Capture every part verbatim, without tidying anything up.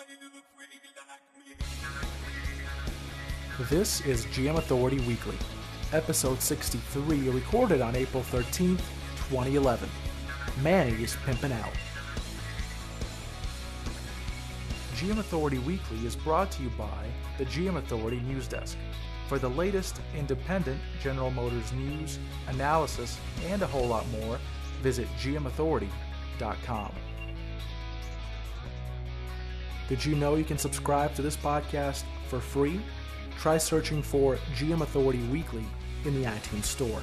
This is G M Authority Weekly, episode sixty-three, recorded on April thirteenth, twenty eleven. Manny is pimping out. G M Authority Weekly is brought to you by the G M Authority News Desk. For the latest independent General Motors news, analysis, and a whole lot more, visit G M authority dot com. Did you know you can subscribe to this podcast for free? Try searching for G M Authority Weekly in the iTunes Store.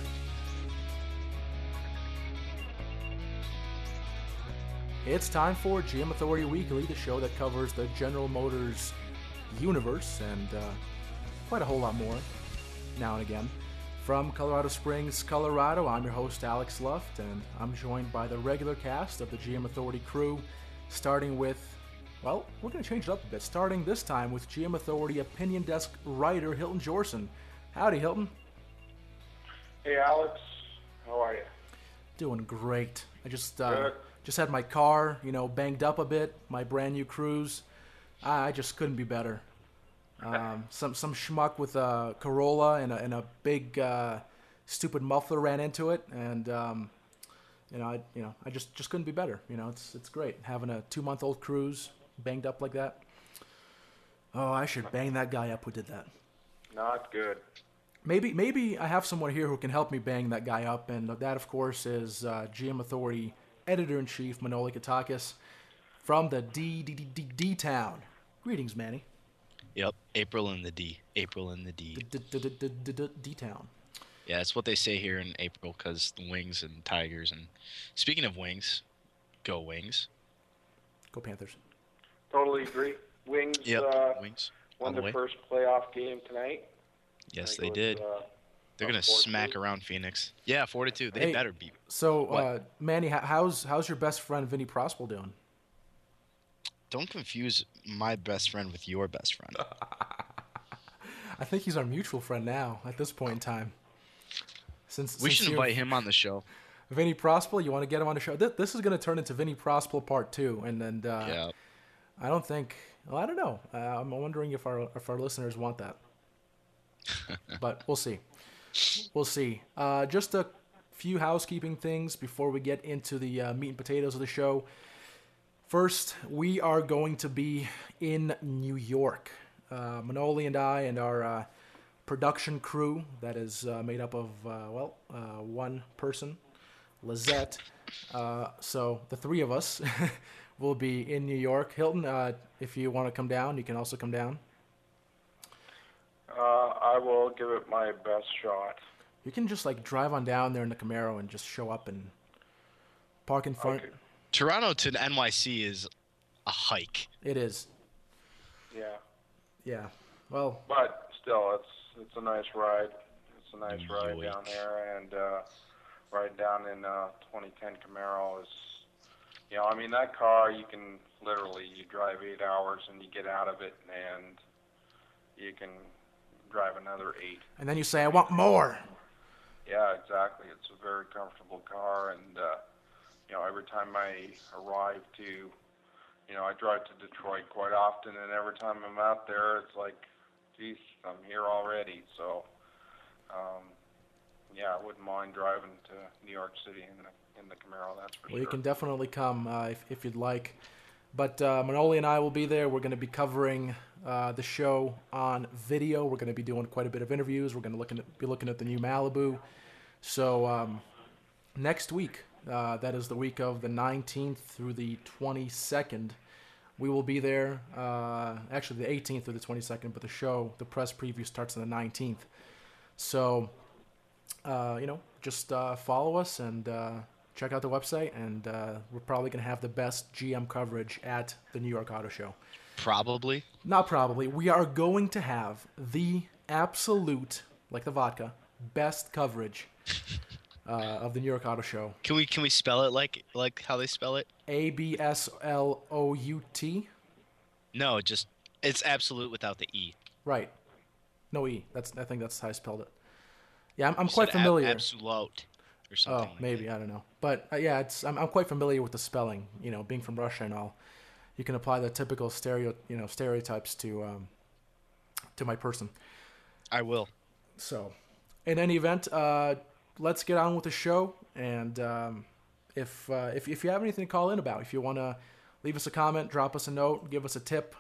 It's time for G M Authority Weekly, the show that covers the General Motors universe and uh, quite a whole lot more now and again. From Colorado Springs, Colorado, I'm your host, Alex Luft, and I'm joined by the regular cast of the G M Authority crew, starting with, well, we're going to change it up a bit, starting this time with G M Authority Opinion Desk writer Hilton Jorson. Howdy, Hilton. Hey, Alex. How are you? Doing great. I just uh, just had my car, you know, banged up a bit, my brand new Cruise. I, I just couldn't be better. Um, some some schmuck with a Corolla and a, and a big uh, stupid muffler ran into it, and um, you know, I you know, I just, just couldn't be better. You know, it's it's great having a two month old Cruise banged up like that. Oh, I should bang that guy up who did that. Not good. Maybe maybe I have someone here who can help me bang that guy up, and that, of course, is uh, G M Authority Editor-in-Chief Manoli Katakis from the D D D D D Town. Greetings, Manny. Yep, April in the D. April in the D. D Town. Yeah, that's what they say here in April, because the Wings and Tigers. And speaking of Wings, go Wings. Go Panthers. Totally agree. Wings. Yep, uh, Wings. Won the the way. first playoff game tonight. Yes, I they think did. it was, uh, They're gonna four smack two. around Phoenix. Yeah, four to two. They Hey, better beat. So, What? uh, Manny, h- how's how's your best friend Vinny Prospel doing? Don't confuse my best friend with your best friend. I think he's our mutual friend now at this point in time. Since We since should you're- invite him on the show. Vinny Prospel, you want to get him on the show? This, this is going to turn into Vinny Prospel Part Two, and then uh, Yeah. I don't think. Well, I don't know. Uh, I'm wondering if our if our listeners want that, but we'll see. We'll see. Uh, just a few housekeeping things before we get into the uh, meat and potatoes of the show. First, we are going to be in New York. Uh, Manoli and I and our uh, production crew, that is uh, made up of, uh, well, uh, one person, Lizette. Uh, so the three of us will be in New York. Hilton, uh, if you want to come down, you can also come down. Uh, I will give it my best shot. You can just like drive on down there in the Camaro and just show up and park in front. Okay. Toronto to N Y C is a hike. It is. Yeah. Yeah. Well, But still, it's it's a nice ride. It's a nice New ride York. down there, and uh, right down in uh, twenty ten Camaro is, you know, I mean that car you can literally you drive eight hours and you get out of it, and you can drive another eight. and then you say, I want more. Yeah, exactly. It's a very comfortable car, and uh, you know, every time I arrive to, you know, I drive to Detroit quite often, and every time I'm out there, it's like, geez, I'm here already. So, um, yeah, I wouldn't mind driving to New York City in the in the Camaro. That's for Well, sure. you can definitely come uh, if, if you'd like. But uh, Manoli and I will be there. We're going to be covering uh, the show on video. We're going to be doing quite a bit of interviews. We're going to look at, be looking at the new Malibu. So um, next week, uh, that is the week of the nineteenth through the twenty-second, we will be there. Uh, actually, the eighteenth through the twenty-second, but the show, the press preview starts on the nineteenth. So, uh, you know, just uh, follow us and uh, check out the website, and uh, we're probably going to have the best G M coverage at the New York Auto Show. Probably. Not probably. We are going to have the absolute, like the vodka, best coverage uh, of the New York Auto Show. Can we can we spell it like like how they spell it? A B S L O U T. No, just it's absolute without the E. Right. No E. That's I think that's how I spelled it. Yeah, I'm, I'm You quite said ab- familiar. absolute or something. Oh, like maybe that. I don't know, but uh, yeah, it's I'm, I'm quite familiar with the spelling. You know, being from Russia and all, you can apply the typical stereo, you know, stereotypes to um, to my person. I will. So, in any event, uh, let's get on with the show. And um, if, uh, if if you have anything to call in about, if you want to leave us a comment, drop us a note, give us a tip,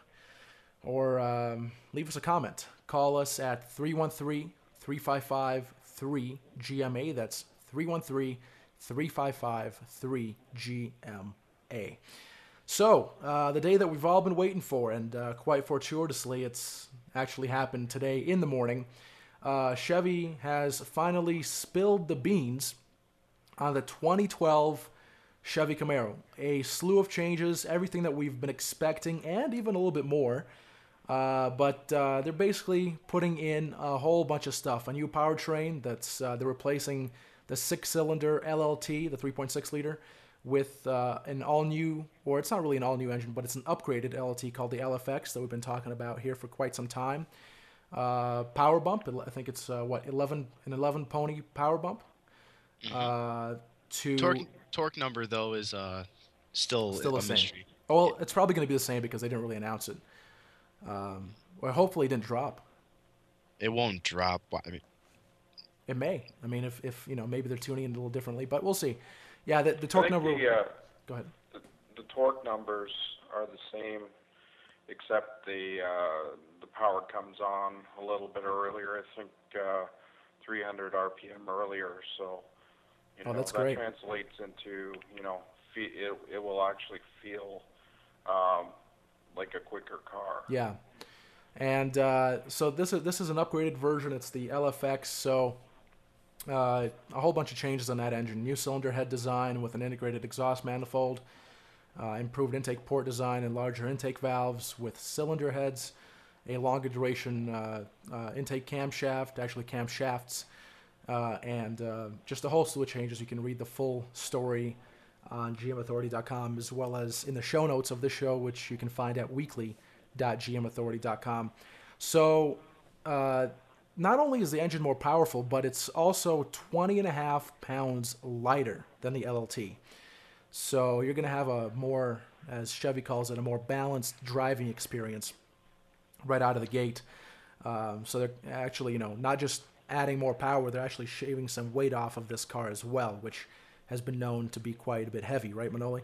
or um, leave us a comment, call us at three one three, three five five, three G M A. That's three one three, three five five, three G M A. So, uh, the day that we've all been waiting for, and uh, quite fortuitously, it's actually happened today in the morning. Uh, Chevy has finally spilled the beans on the twenty twelve Chevy Camaro. A slew of changes, everything that we've been expecting, and even a little bit more. Uh, but uh, they're basically putting in a whole bunch of stuff. A new powertrain that's uh, they're replacing the six-cylinder L L T, the three point six liter, with uh, an all-new, or it's not really an all-new engine, but it's an upgraded L L T called the L F X that we've been talking about here for quite some time. Uh, power bump, I think it's uh, what eleven an eleven pony power bump. Mm-hmm. Uh, to torque torque number though is uh still still a the same. mystery. Oh, well, it's probably going to be the same because they didn't really announce it. Um, well, hopefully it didn't drop. It won't drop. I mean, it may. I mean, if if you know maybe they're tuning it a little differently, but we'll see. Yeah, the, the torque number. The, uh, go ahead. The, the torque numbers are the same, except the uh, the power comes on a little bit earlier. I think uh, three hundred R P M earlier. So, you oh, know, that's that great. translates into, you know, fe- it it will actually feel um, like a quicker car. Yeah, and uh, so this is this is an upgraded version. It's the L F X. So. Uh, a whole bunch of changes on that engine. New cylinder head design with an integrated exhaust manifold, uh, improved intake port design and larger intake valves with cylinder heads, a longer duration uh, uh, intake camshaft, actually camshafts, uh, and uh, just a whole slew of changes. You can read the full story on G M authority dot com as well as in the show notes of this show, which you can find at weekly dot G M authority dot com. So, uh, not only is the engine more powerful, but it's also twenty and a half pounds lighter than the L L T. So you're going to have a more, as Chevy calls it, a more balanced driving experience right out of the gate. Um, so they're actually, you know, not just adding more power, they're actually shaving some weight off of this car as well, which has been known to be quite a bit heavy, right, Manoli?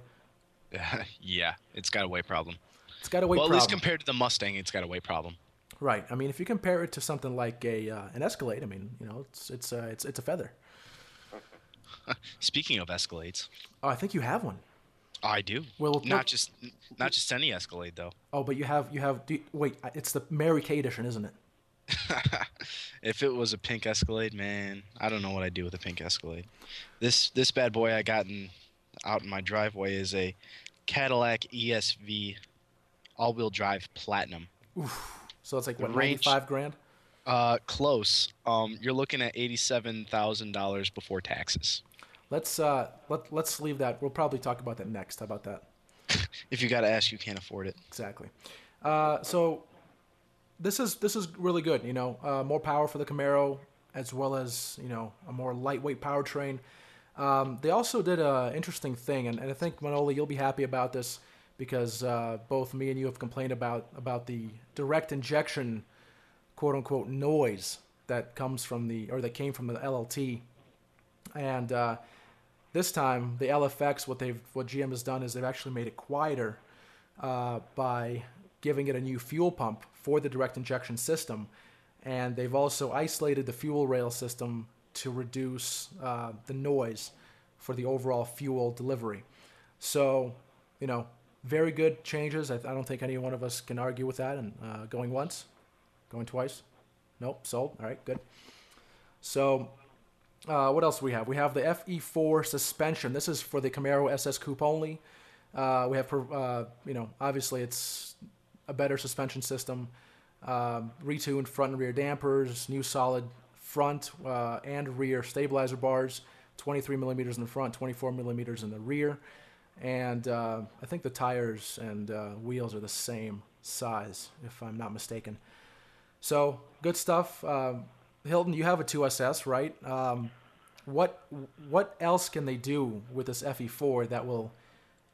Yeah, it's got a weight problem. It's got a weight well, problem. Well, at least compared to the Mustang, it's got a weight problem. Right. I mean, if you compare it to something like a uh, an Escalade, I mean, you know, it's it's uh, it's it's a feather. Speaking of Escalades, oh, I think you have one. I do. Well, not just not just any Escalade though. Oh, but you have you have. Do you, wait, it's the Mary Kay edition, isn't it? If it was a pink Escalade, man, I don't know what I'd do with a pink Escalade. This this bad boy I got in, out in my driveway is a Cadillac E S V all-wheel drive Platinum. Oof. So it's like, what, range, ninety-five grand? Uh, close. Um, you're looking at eighty-seven thousand dollars before taxes. Let's uh, let let's leave that. We'll probably talk about that next. How about that? If you got to ask, you can't afford it. Exactly. Uh, so this is this is really good. You know, uh, more power for the Camaro, as well as, you know, a more lightweight powertrain. Um, they also did an interesting thing, and, and I think, Manoli, you'll be happy about this, because uh, both me and you have complained about about the direct injection, quote unquote, noise that comes from the or that came from the L L T, and uh, this time the L F X, what they've what G M has done is they've actually made it quieter uh, by giving it a new fuel pump for the direct injection system, and they've also isolated the fuel rail system to reduce uh, the noise for the overall fuel delivery. So, you know. Very good changes. I, I don't think any one of us can argue with that. And uh, going once, going twice, nope, sold. All right, good. So, uh, what else do we have? We have the F E four suspension. This is for the Camaro S S Coupe only. Uh, we have, uh, you know, obviously it's a better suspension system, um, retuned front and rear dampers, new solid front uh, and rear stabilizer bars, twenty-three millimeters in the front, twenty-four millimeters in the rear. And uh, I think the tires and uh, wheels are the same size, if I'm not mistaken. So, good stuff. Um, Hilton, you have a two S S, right? Um, what what else can they do with this F E four that will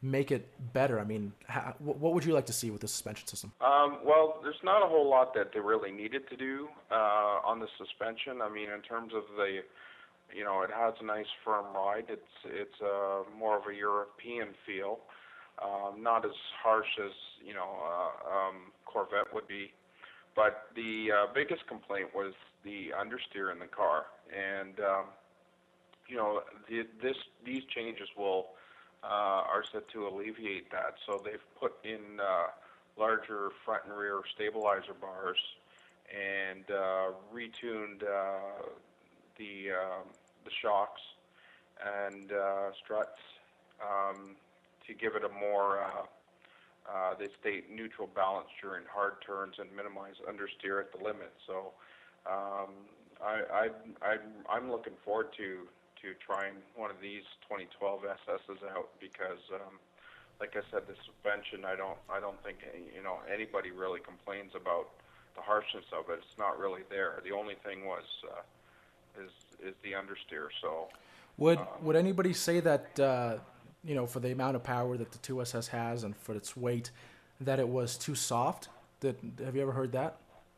make it better? I mean, ha, what would you like to see with the suspension system? Um, well, there's not a whole lot that they really needed to do uh, on the suspension. I mean, in terms of the, you know, it has a nice firm ride. It's it's uh, more of a European feel, um, not as harsh as you know uh, um, Corvette would be. But the uh, biggest complaint was the understeer in the car, and um, you know, the, this these changes will uh, are set to alleviate that. So they've put in uh, larger front and rear stabilizer bars and uh, retuned uh, the um, the shocks and uh, struts um, to give it a more uh, uh, they stay neutral balance during hard turns and minimize understeer at the limit. So um, I, I, I, I'm looking forward to to trying one of these twenty twelve S S's out because, um, like I said, the suspension I don't I don't think you know anybody really complains about the harshness of it. It's not really there. The only thing was uh, is is the understeer. So would um, would anybody say that uh, you know for the amount of power that the two S S has and for its weight that it was too soft? That have you ever heard that?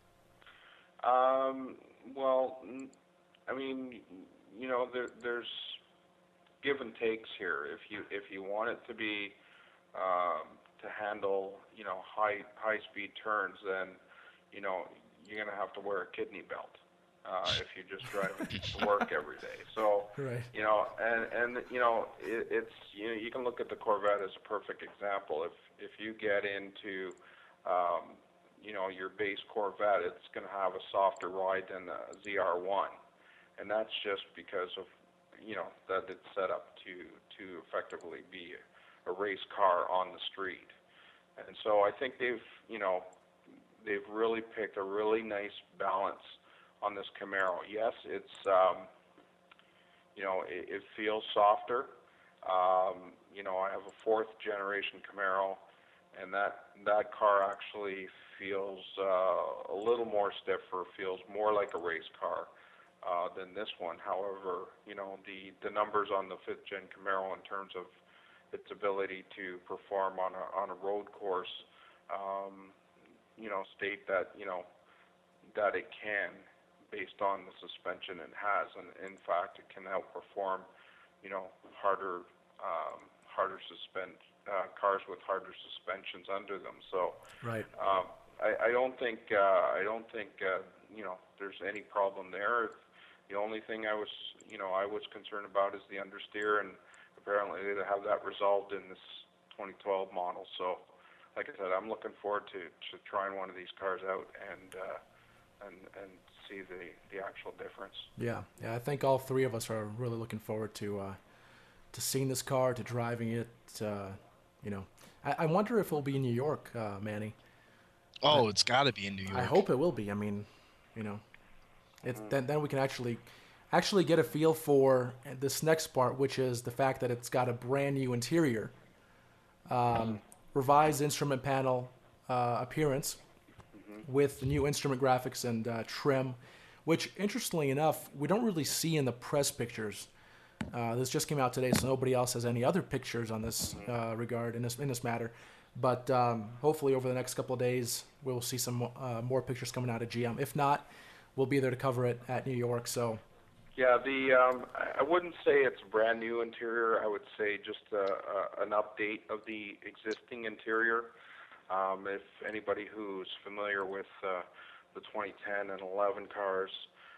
Um, well, I mean, you know, there, there's give and takes here. If you if you want it to be um, to handle, you know, high high speed turns, then you know you're gonna have to wear a kidney belt uh, if you just drive it to work every day. So Right. you know, and and you know, it, it's you know you can look at the Corvette as a perfect example. If if you get into um, you know, your base Corvette, it's going to have a softer ride than the Z R one, and that's just because of, you know, that it's set up to to effectively be a race car on the street. And so I think they've, you know, they've really picked a really nice balance on this Camaro. Yes, it's, um, you know, it, it feels softer. Um, you know, I have a fourth generation Camaro, and that that car actually feels uh, a little more stiffer, feels more like a race car uh, than this one. However, you know, the, the numbers on the fifth gen Camaro in terms of its ability to perform on a on a road course, um, you know, state that you know that it can, based on the suspension it has, and in fact, it can outperform, you know, harder um, harder suspend uh, cars with harder suspensions under them. So. Right. Um, I, I don't think uh, I don't think uh, you know there's any problem there. The only thing I was you know I was concerned about is the understeer, and apparently they have that resolved in this twenty twelve model. So, like I said, I'm looking forward to, to trying one of these cars out and uh, and and see the, the actual difference. Yeah, yeah. I think all three of us are really looking forward to uh, to seeing this car, to driving it. Uh, you know, I, I wonder if it'll be in New York, uh, Manny. Oh, it's got to be in New York. I hope it will be. I mean, you know, it's then then we can actually actually get a feel for this next part, which is the fact that it's got a brand new interior, um, revised instrument panel uh, appearance with the new instrument graphics and uh, trim, which interestingly enough we don't really see in the press pictures. Uh, this just came out today, so nobody else has any other pictures on this uh, regard in this in this matter. But um, hopefully over the next couple of days, we'll see some uh, more pictures coming out of G M. If not, we'll be there to cover it at New York. So, yeah, the um, I wouldn't say it's a brand new interior. I would say just a, a, an update of the existing interior. Um, if anybody who's familiar with uh, the twenty ten and eleven cars,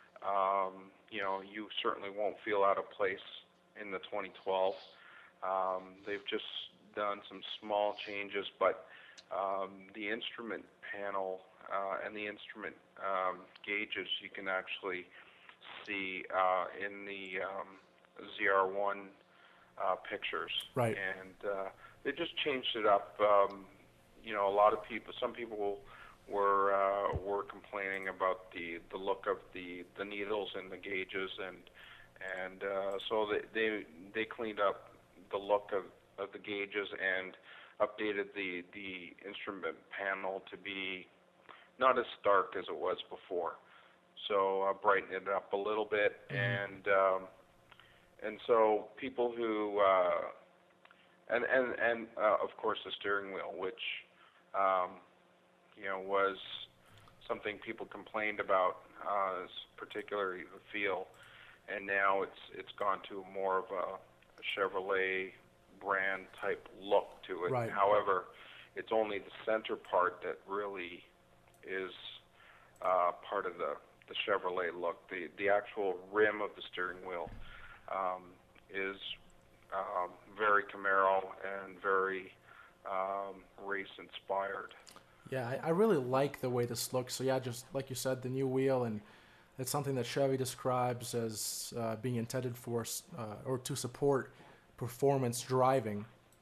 um, you know, you certainly won't feel out of place in the twenty twelve. Um, they've just done some small changes, but um, the instrument panel uh, and the instrument um, gauges you can actually see uh, in the um, Z R one uh, pictures. Right. And uh, they just changed it up. Um, you know, a lot of people, some people were uh, were complaining about the, the look of the, the needles and the gauges, and and uh, so they, they they cleaned up the look of of the gauges and updated the the instrument panel to be not as stark as it was before. So uh, brightened it up a little bit, Mhm. and um, and so people who uh, and and and uh, of course the steering wheel, which um, you know was something people complained about, uh, particularly the feel, and now it's it's gone to more of a, a Chevrolet brand type look to it. Right. However, it's only the center part that really is uh, part of the, the Chevrolet look. The the actual rim of the steering wheel um, is um, very Camaro and very um, race inspired. Yeah, I, I really like the way this looks. So yeah, just like you said, the new wheel, and it's something that Chevy describes as uh, being intended for uh, or to support performance driving.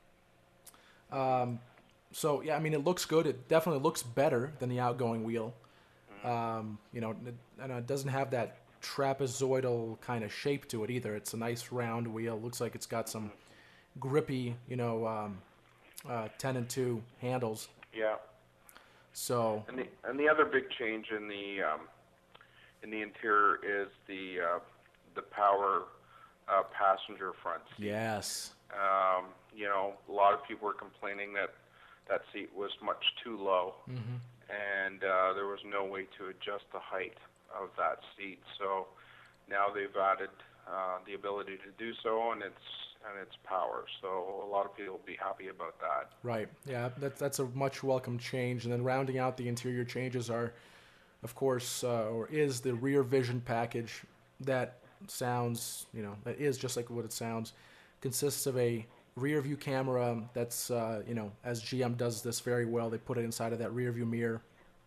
Um, so yeah, I mean, it looks good. It definitely looks better than the outgoing wheel. Um, you know, it, and it doesn't have that trapezoidal kind of shape to it either. It's a nice round wheel. Looks like it's got some grippy, you know, um, uh, ten and two handles. Yeah. So. And the and the other big change in the um, in the interior is the uh, the power uh, passenger front seat. Yes. Um, you know, a lot of people were complaining that that seat was much too low, Mm-hmm. and uh, there was no way to adjust the height of that seat. So now they've added uh, the ability to do so, and it's and it's power. So a lot of people will be happy about that. Right. Yeah, that, that's a much welcome change. And then rounding out the interior changes are, of course, uh, or is the rear vision package that sounds, you know, that is just like what it sounds. Consists of a rear view camera that's, uh, you know, as G M does this very well, they put it inside of that rear view mirror.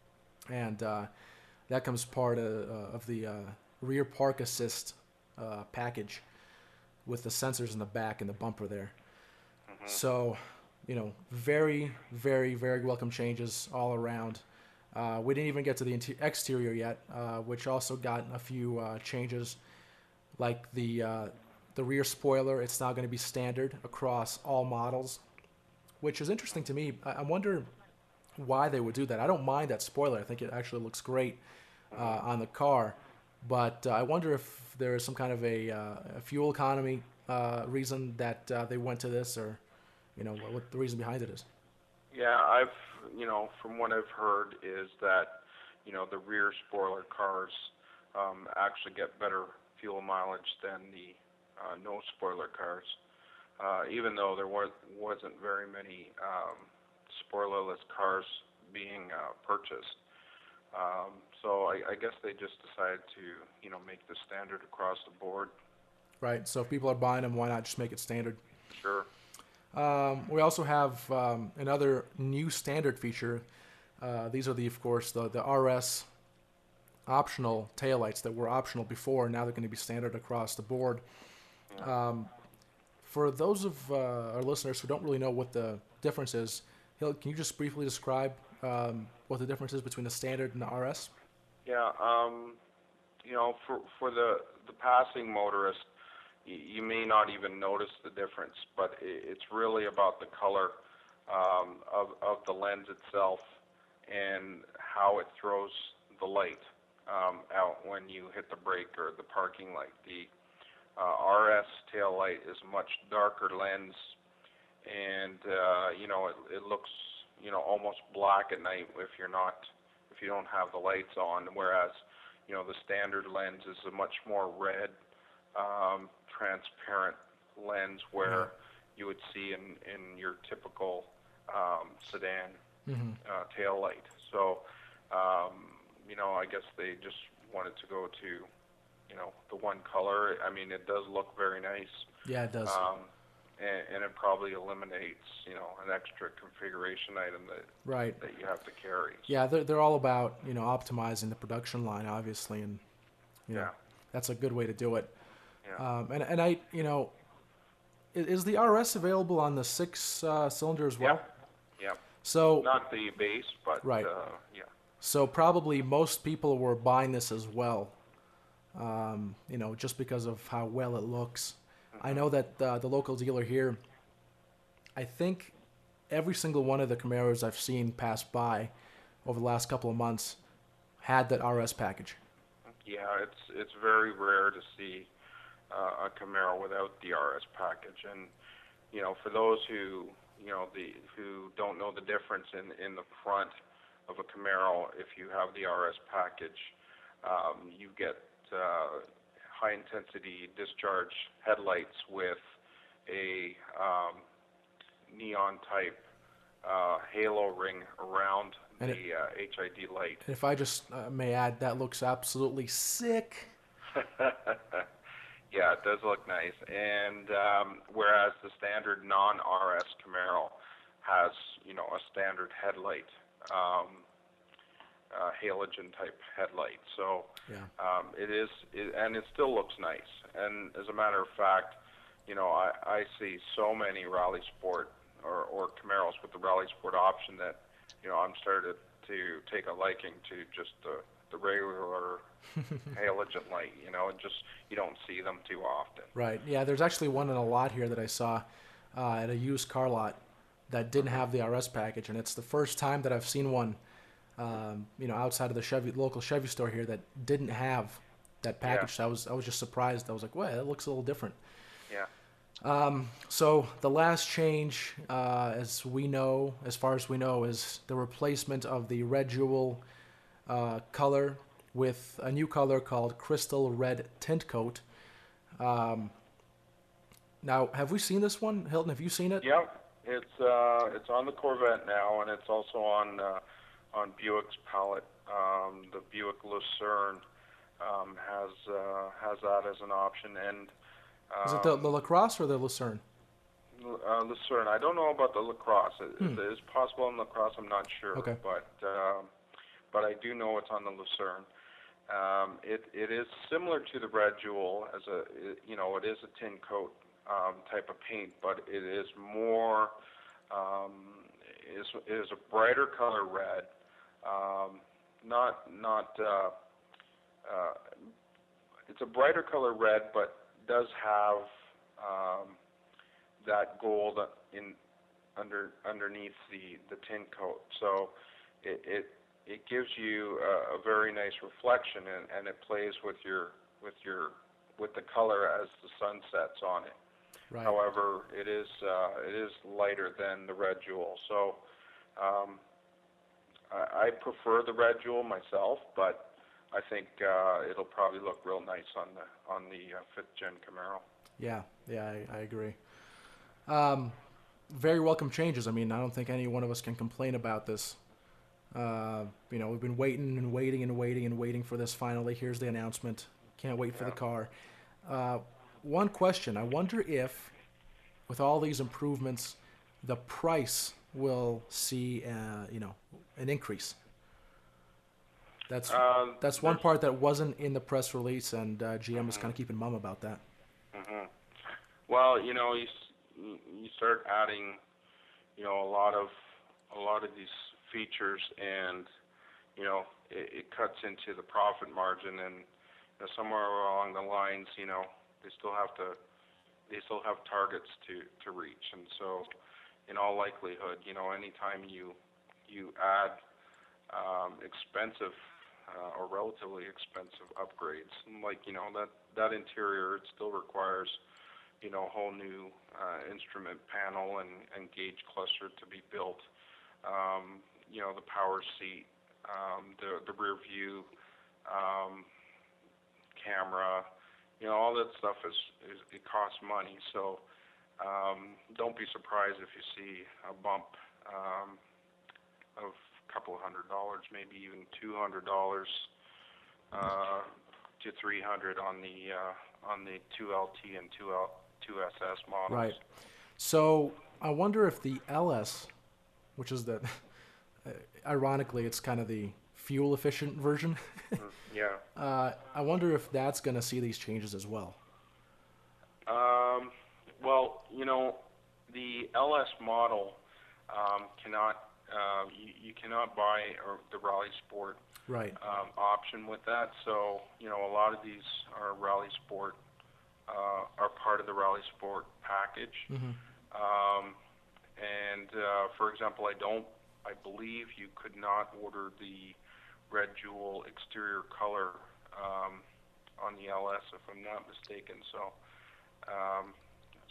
And uh, that comes part of, uh, of the uh, rear park assist uh, package with the sensors in the back and the bumper there. Mm-hmm. So, you know, very, very, very welcome changes all around. Uh, we didn't even get to the inter- exterior yet, uh, which also got a few uh, changes, like the uh, the rear spoiler. It's now going to be standard across all models, which is interesting to me. I, I wonder why they would do that. I don't mind that spoiler. I think it actually looks great uh, on the car, but uh, I wonder if there is some kind of a, uh, a fuel economy uh, reason that uh, they went to this, or you know what, what the reason behind it is. Yeah, I've, you know, from what I've heard is that, you know, the rear spoiler cars um, actually get better fuel mileage than the uh, no spoiler cars, uh, even though there was, wasn't very many um, spoilerless cars being uh, purchased. Um, so I, I guess they just decided to, you know, make the standard across the board. Right. So if people are buying them, why not just make it standard? Sure. Um, we also have um, another new standard feature. Uh, these are the, of course, the, the R S optional taillights that were optional before. Now they're going to be standard across the board. Um, for those of uh, our listeners who don't really know what the difference is, Hill, can you just briefly describe um, what the difference is between the standard and the R S? Yeah. Um, you know, for for the the passing motorist, you may not even notice the difference, but it's really about the color um, of, of the lens itself and how it throws the light um, out when you hit the brake or the parking light. The uh, R S tail light is much darker lens, and uh, you know it, it looks you know almost black at night if you're not if you don't have the lights on. Whereas you know the standard lens is a much more red. Um, transparent lens where you would see in, in your typical um, sedan Mm-hmm. uh, tail light. So, um, you know, I guess they just wanted to go to, you know, the one color. I mean, it does look very nice. Yeah, it does. Um, and, and it probably eliminates, you know, an extra configuration item that right. that you have to carry. Yeah, they're, they're all about, you know, optimizing the production line, obviously, and, you know, Yeah. that's a good way to do it. Yeah. Um, and, and I, you know, is, is the R S available on the six uh, cylinder as well? Yeah. Yeah. So Not the base, but Right. uh, yeah. So probably most people were buying this as well, um, you know, just because of how well it looks. I know that uh, the local dealer here, I think every single one of the Camaros I've seen pass by over the last couple of months had that R S package. Yeah, it's it's very rare to see uh, a Camaro without the R S package, and you know, for those who, you know, the who don't know the difference in in the front of a Camaro, if you have the R S package, um, you get uh, high intensity discharge headlights with a um, neon type uh, halo ring around And the it- uh, H I D light. And if I just uh, may add, that looks absolutely sick. Yeah, it does look nice. And um, whereas the standard non-R S Camaro has, you know, a standard headlight, um, uh, halogen type headlight. So Yeah. um, it is, it, and it still looks nice. And as a matter of fact, you know, I, I see so many Rally Sport or, or Camaros with the Rally Sport option that, you know, I'm started to take a liking to just the, the regular halogen light. You know, and just you don't see them too often. Right. Yeah, there's actually one in a lot here that I saw uh, at a used car lot that didn't have the R S package, and it's the first time that I've seen one, um, you know, outside of the Chevy local Chevy store here that didn't have that package. Yeah. So I was I was just surprised. I was like, well, it looks a little different. Yeah. Um, so the last change, uh, as we know, as far as we know, is the replacement of the Red Jewel uh, color with a new color called Crystal Red Tint Coat. Um, now, have we seen this one, Hilton? Have you seen it? Yeah. It's uh, it's on the Corvette now, and it's also on uh, on Buick's palette. Um, the Buick Lucerne um, has uh, has that as an option, and um, Is it the, the LaCrosse or the Lucerne? uh, Lucerne. I don't know about the Lacrosse. It, Hmm. it is possible in Lacrosse. I'm not sure. Okay. But um, but I do know it's on the Lucerne. Um, it it is similar to the Red Jewel as a it, you know it is a tin coat um, type of paint, but it is more um, is is a brighter color red. Um, not not uh, uh, it's a brighter color red, but does have um, that gold in under underneath the the tin coat. So it it, it gives you a, a very nice reflection, and, and it plays with your with your with the color as the sun sets on it. Right. However, it is uh, it is lighter than the Red Jewel. So um, I, I prefer the Red Jewel myself, but I think uh, it'll probably look real nice on the on the uh, fifth gen Camaro. Yeah, yeah, I, I agree. Um, very welcome changes. I mean, I don't think any one of us can complain about this. Uh, you know, we've been waiting and waiting and waiting and waiting for this. Finally, here's the announcement. Can't wait for the car. Uh, one question: I wonder if, with all these improvements, the price will see, uh, you know, an increase. That's Uh, that's one there's- part that wasn't in the press release, and uh, G M is kind of keeping mum about that. hmm Well, you know, you s- you start adding, you know, a lot of a lot of these features, and you know, it, it cuts into the profit margin, and you know, somewhere along the lines, you know, they still have to they still have targets to to reach, and so, in all likelihood, you know, anytime you you add um, expensive uh, or relatively expensive upgrades, like you know that that interior, it still requires you know a whole new uh, instrument panel and, and gauge cluster to be built. Um, you know the power seat, um, the the rear view um, camera, you know all that stuff is, is it costs money. So um, don't be surprised if you see a bump um, of a couple of hundred dollars, maybe even two hundred dollars uh, to three hundred on the uh, on the two L T and two L two S S models. Right. So I wonder if the L S, which is the, ironically, it's kind of the fuel efficient version. Yeah. uh, I wonder if that's going to see these changes as well. Um, well, you know, the L S model um, cannot uh, you, you cannot buy or the Rally Sport Right. um, option with that. So you know, a lot of these are Rally Sport uh, are part of the Rally Sport package. Mm-hmm. Um, and uh, for example, I don't. I believe you could not order the Red Jewel exterior color um, on the L S, if I'm not mistaken. So um, it's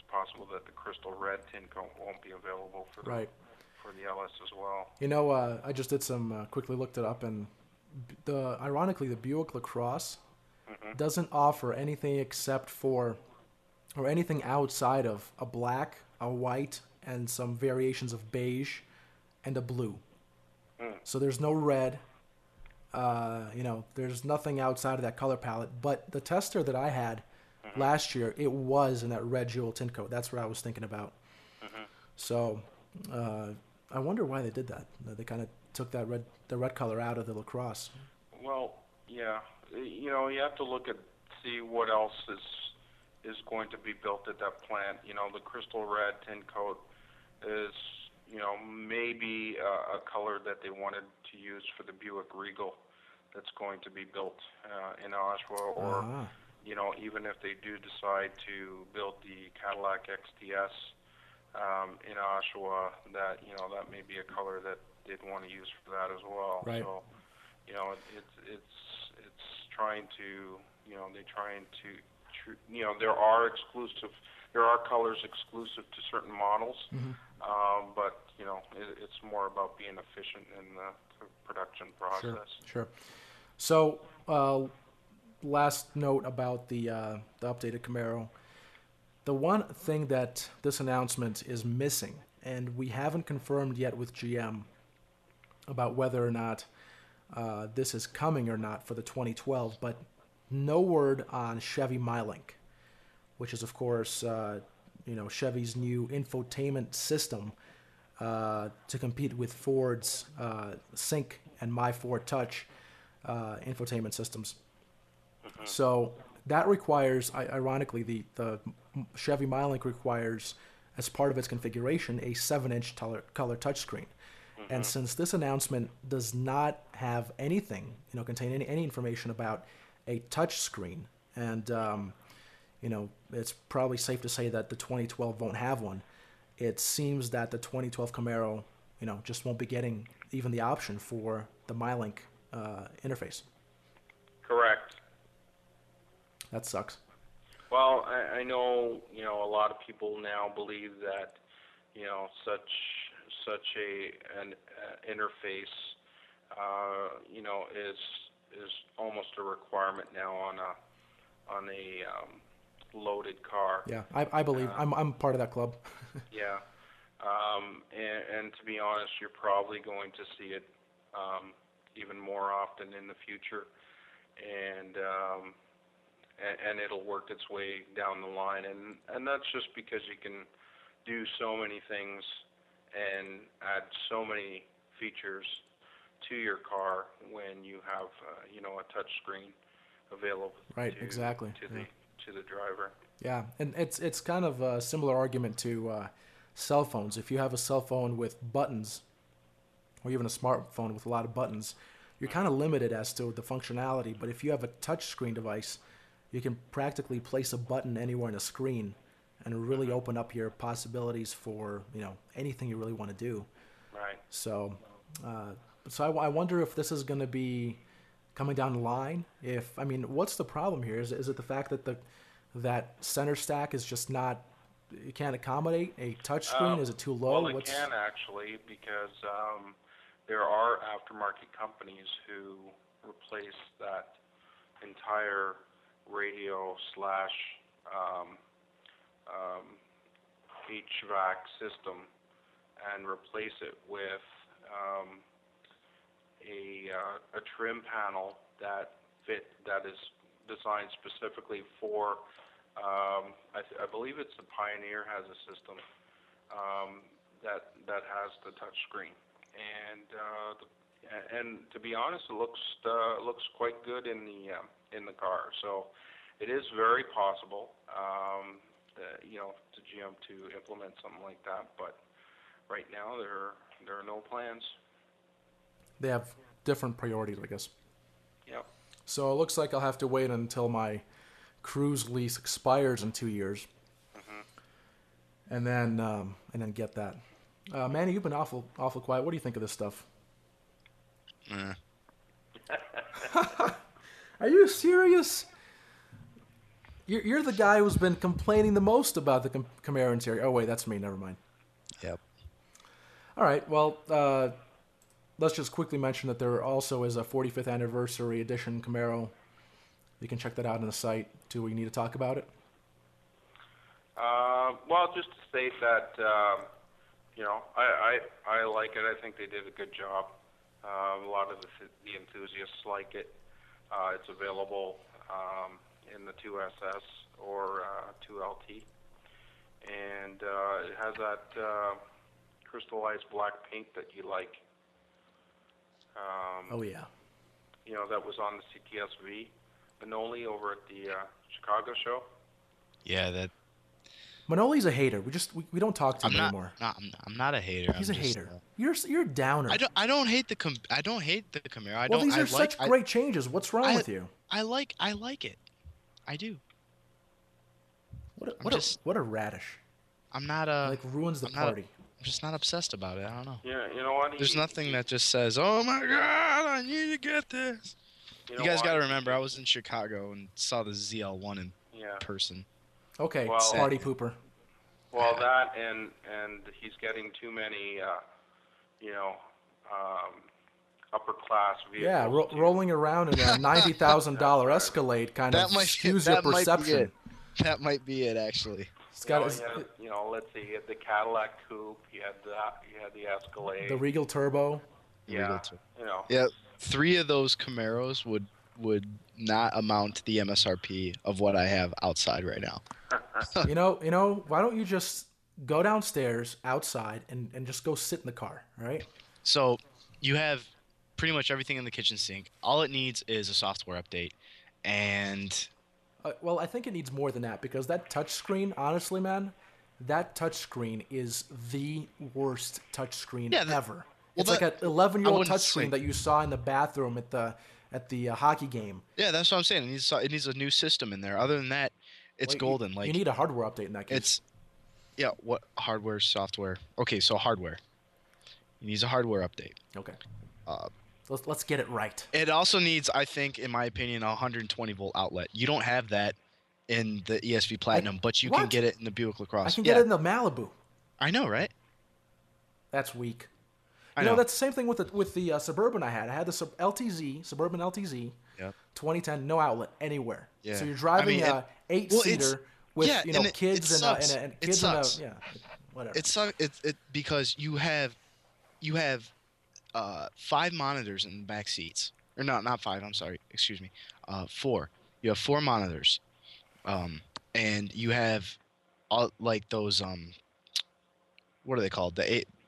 possible that the crystal red tint coat won't be available for the Right. for the L S as well. You know, uh, I just did some uh, quickly looked it up, and the ironically the Buick LaCrosse Hmm. doesn't offer anything except for, or anything outside of a black, a white, and some variations of beige, and a blue. Mm. So there's no red. Uh, you know, there's nothing outside of that color palette. But the tester that I had Mm-hmm. last year, it was in that red jewel tint coat. That's what I was thinking about. Hmm. So uh, I wonder why they did that. They kind of took that red, the red color out of the LaCrosse. Well, yeah, you know, you have to look at see what else is is going to be built at that plant. You know, the crystal red tint coat is, you know, maybe a, a color that they wanted to use for the Buick Regal that's going to be built uh, in Oshawa, or Ah, you know, even if they do decide to build the Cadillac X T S um, in Oshawa, that, you know, that may be a color that they'd want to use for that as well. Right. So, you know, it, it's it's it's trying to, you know, they're trying to, tr- you know, there are exclusive, there are colors exclusive to certain models, mhm. um, but you know, it, it's more about being efficient in the, the production process. Sure, sure. So, uh, last note about the uh, the updated Camaro. The one thing that this announcement is missing, and we haven't confirmed yet with G M about whether or not uh, this is coming or not for the twenty twelve, but no word on Chevy MyLink, which is of course uh, you know Chevy's new infotainment system uh, to compete with Ford's uh, Sync and My Ford Touch uh, infotainment systems. So that requires, i- ironically, the, the Chevy MyLink requires, as part of its configuration, a seven-inch color, color touchscreen. And since this announcement does not have anything, you know, contain any, any information about a touchscreen, and um, you know, it's probably safe to say that the twenty twelve won't have one. It seems that the twenty twelve Camaro, you know, just won't be getting even the option for the MyLink uh, interface. Correct. That sucks. Well, I, I know, you know, a lot of people now believe that, you know, such such a an uh, interface, uh, you know, is is almost a requirement now on a on a um, loaded car. Yeah, I, I believe Uh, I'm I'm part of that club. Yeah, um, and, and to be honest, you're probably going to see it um, even more often in the future, and um, and, and it'll work its way down the line, and and that's just because you can do so many things and add so many features to your car when you have uh, you know a touch screen available Right, to, exactly, to the yeah. to the driver. Yeah, and it's it's kind of a similar argument to uh, cell phones. If you have a cell phone with buttons, or even a smartphone with a lot of buttons, you're kind of limited as to the functionality. But if you have a touch screen device, you can practically place a button anywhere on a screen, and really open up your possibilities for you know anything you really want to do. Right. So, uh, so I, I wonder if this is going to be coming down the line. If I mean, what's the problem here? Is is it the fact that the that center stack is just not, it can't accommodate a touch screen? Um, Is it too low? Well, it What's, can actually, because um, there are aftermarket companies who replace that entire radio slash um, um, H V A C system and replace it with um, a uh, a trim panel that fit that is designed specifically for. Um, I, th- I believe it's the Pioneer has a system um, that that has the touch screen, and uh, the, and to be honest, it looks uh, looks quite good in the um, in the car. So it is very possible, um, that, you know, to G M to implement something like that. But right now, there there are no plans. they have different priorities, I guess. Yep. So it looks like I'll have to wait until my cruise lease expires in two years, Mhm. and then um, and then get that. Uh, Manny, you've been awful awful quiet. What do you think of this stuff? Eh. Are you serious? You're, you're the guy who's been complaining the most about the Cam- Camaro interior. Oh wait, that's me. Never mind. Yep. All right. Well, uh, let's just quickly mention that there also is a forty-fifth anniversary edition Camaro. You can check that out on the site. Do we need to talk about it? Uh, well, just to state that, um, you know, I, I, I like it. I think they did a good job. Uh, a lot of the, the enthusiasts like it. Uh, it's available um, in the two S S or uh, two L T. And uh, it has that uh, crystallized black paint that you like. Um, Oh yeah. You know, that was on the C T S V. Manoli over at the uh, Chicago show. Yeah, that. Manoli's a hater. We just we, we don't talk to I'm him not, anymore. not. I'm, I'm not a hater. He's I'm a just, hater. uh, You're you're a downer. I don't. I don't hate the. Com- I don't hate the Camaro. I well, don't. these are I such like, great changes. What's wrong I, with you? I like. I like it. I do. What a, I'm what just- a what a radish. I'm not a. Like ruins the I'm not a- party. I'm just not obsessed about it. I don't know. Yeah, you know what? He- There's nothing he- that just says, "Oh my God, I need to get this." You, You know guys what? got to remember, I was in Chicago and saw the Z L one in Yeah. person. Okay, Well- party pooper. Well, that and and he's getting too many, uh, you know, um, upper class vehicles. Yeah, ro- to- rolling around in a ninety thousand dollar Escalade kind of That might skews that your might be perception. it. That might be it, actually. It's You got know, his- he had, you know, let's see, he had the Cadillac Coupe, he had that, he had the Escalade. the Regal Turbo. yeah, Regal Coupe. you know. Yeah, three of those Camaros would would not amount to the M S R P of what I have outside right now. You know, you know, why don't you just go downstairs outside and, and just go sit in the car, right? So you have pretty much everything in the kitchen sink. All it needs is a software update, and Uh, well, I think it needs more than that because that touchscreen, honestly, man, that touchscreen is the worst touchscreen Yeah, the- ever. well, It's like that- an eleven-year-old wouldn't touchscreen say- that you saw in the bathroom at the at the uh, hockey game. yeah, that's what I'm saying. It needs it needs a new system in there. Other than that, it's Like, you- golden. Like you need a hardware update in that case. it's yeah. What hardware, software? Okay, so hardware. It needs a hardware update. okay. Uh, Let's let's get it right. It also needs, I think, in my opinion, a one hundred twenty volt outlet. You don't have that in the E S V Platinum, but you can what? get it in the Buick I LaCrosse. can yeah, get it in the Malibu. I know, right? That's weak. I You know, know. that's the same thing with the with the uh, Suburban I had. I had the Sub- L T Z, Suburban L T Z, Yep. twenty ten, no outlet anywhere. Yeah. So you're driving I mean, a it- eight well, it's- seater with yeah, you know and it- kids it and, a, and, sucks. a, and It kids and sucks. a, yeah, whatever. It sucks. It, it because you have you have uh, five monitors in the back seats, or no, not five. I'm sorry. Excuse me. Uh, four. You have four monitors, um, and you have all like those um. What are they called? The eight.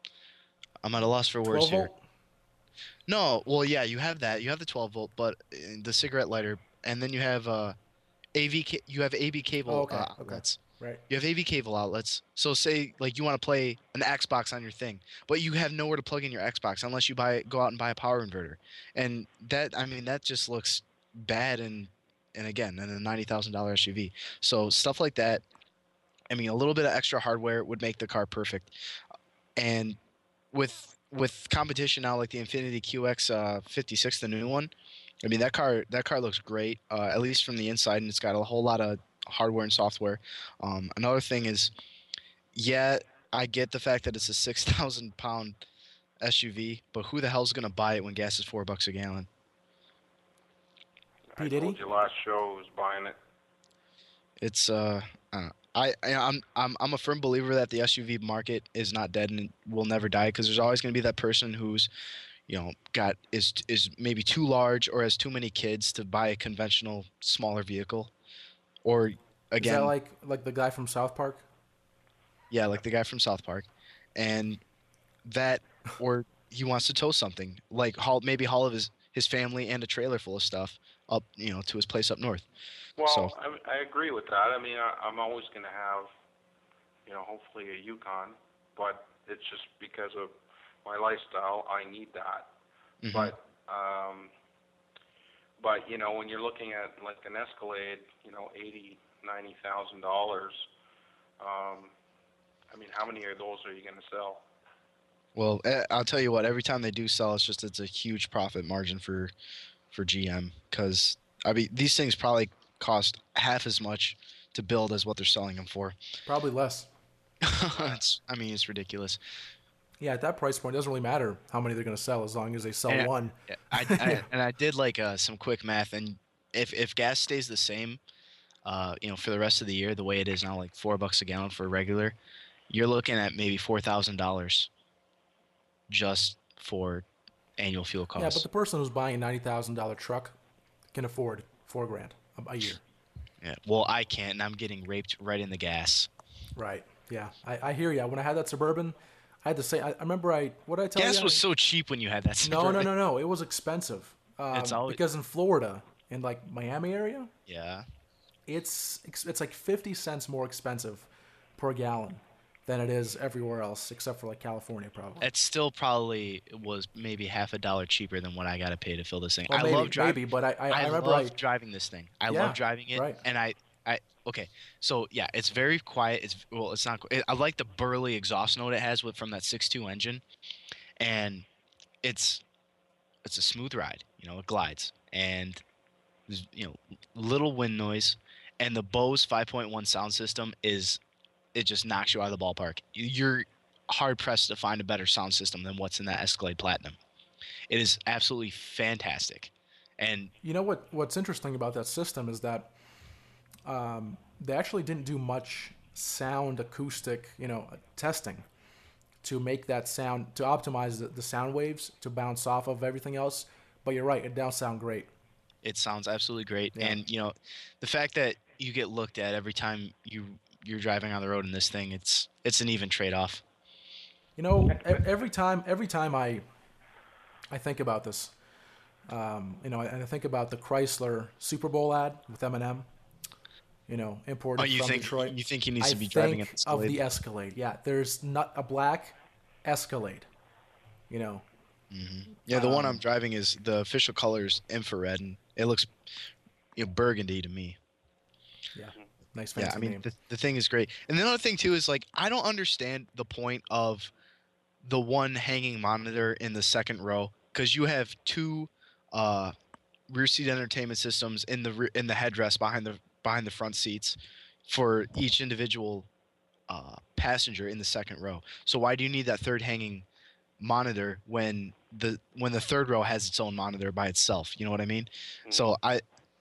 I'm at a loss for words twelve here. volt. No, well, yeah, you have that. You have the twelve volt, but uh, the cigarette lighter, and then you have uh, A V. Ca- you have A V cable Oh, okay, uh, okay. outlets. Right. You have A V cable outlets. So say like you want to play an Xbox on your thing, but you have nowhere to plug in your Xbox unless you buy go out and buy a power inverter. And that I mean that just looks bad and and again in a ninety thousand dollar S U V. So stuff like that. I mean a little bit of extra hardware would make the car perfect. And with with competition now like the Infiniti Q X uh, fifty-six, the new one. I mean that car that car looks great, uh, at least from the inside, and it's got a whole lot of hardware and software. Um, another thing is, yeah, I get the fact that it's a six thousand pound S U V, but who the hell's gonna buy it when gas is four bucks a gallon? I P. Diddy? told you last show who was buying it. It's uh, I, don't know. I I- I'm I'm I'm a firm believer that the S U V market is not dead and will never die because there's always gonna be that person who's, you know, got is is maybe too large or has too many kids to buy a conventional smaller vehicle, or Is again, that like like the guy from South Park? yeah, like the guy from South Park, and that, or he wants to tow something, like haul maybe haul of his his family and a trailer full of stuff up, you know, to his place up north. Well, So- I, I agree with that. I mean, I, I'm always going to have, you know, hopefully a Yukon, but it's just because of my lifestyle, I need that. Mhm. But, um, but you know, when you're looking at like an Escalade, you know, eighty, ninety thousand dollars. Um, I mean, how many of those are you going to sell? Well, eh, I'll tell you what. Every time they do sell, it's just it's a huge profit margin for for G M because I mean these things probably cost half as much to build as what they're selling them for. Probably less. it's, I mean, it's ridiculous. Yeah, at that price point, it doesn't really matter how many they're going to sell as long as they sell And one. I, I and I did like uh, some quick math, and if if gas stays the same, uh, you know, for the rest of the year, the way it is now, like four bucks a gallon for regular, you're looking at maybe four thousand dollars just for annual fuel costs. Yeah, but the person who's buying a ninety thousand dollar truck can afford four grand a, a year. Yeah. Well, I can't, and I'm getting raped right in the gas. Right. Yeah, I, I hear you. When I had that Suburban, I had to say, I, I remember I, what did I tell you? Gas was so cheap when you had that. No, Suburban. no, no, no. It was expensive. Um, It's always- because in Florida, in like Miami area, Yeah. it's it's like fifty cents more expensive per gallon than it is everywhere else, except for like California, probably. It still probably was maybe half a dollar cheaper than what I got to pay to fill this thing. Well, I maybe, love driving. maybe, but I, I, I, I remember love I, driving this thing. I Yeah, love driving it, right. and I, I okay. So yeah, it's very quiet. It's well, it's not. It, I like the burly exhaust note it has with from that six two engine, and it's it's a smooth ride. You know, it glides, and there's, you know, little wind noise, and the Bose five point one sound system is, it just knocks you out of the ballpark. You're hard pressed to find a better sound system than what's in that Escalade Platinum. It is absolutely fantastic, and you know what? What's interesting about that system is that um, they actually didn't do much sound acoustic, you know, testing to make that sound, to optimize the, the sound waves to bounce off of everything else. But you're right, it does sound great. it sounds absolutely great. Yeah. And you know, the fact that you get looked at every time you you're driving on the road in this thing, it's it's an even trade off. You know, e- every time, every time I, I think about this, um, you know, and I think about the Chrysler Super Bowl ad with Eminem, you know, imported Oh, you from think Detroit. you think he needs I to be driving an think Escalade? of the Escalade. Yeah, there's not a black Escalade. You know, Yeah, the one Um, I'm driving is the official colors infrared, and it looks, you know, burgundy to me. yeah, nice fancy Yeah, I mean name. the, the thing is great. And the other thing too is like I don't understand the point of the one hanging monitor in the second row, because you have two uh, rear seat entertainment systems in the re- in the headrest behind the behind the front seats for each individual uh, passenger in the second row. So why do you need that third hanging monitor when the when the third row has its own monitor by itself? You know what I mean? So I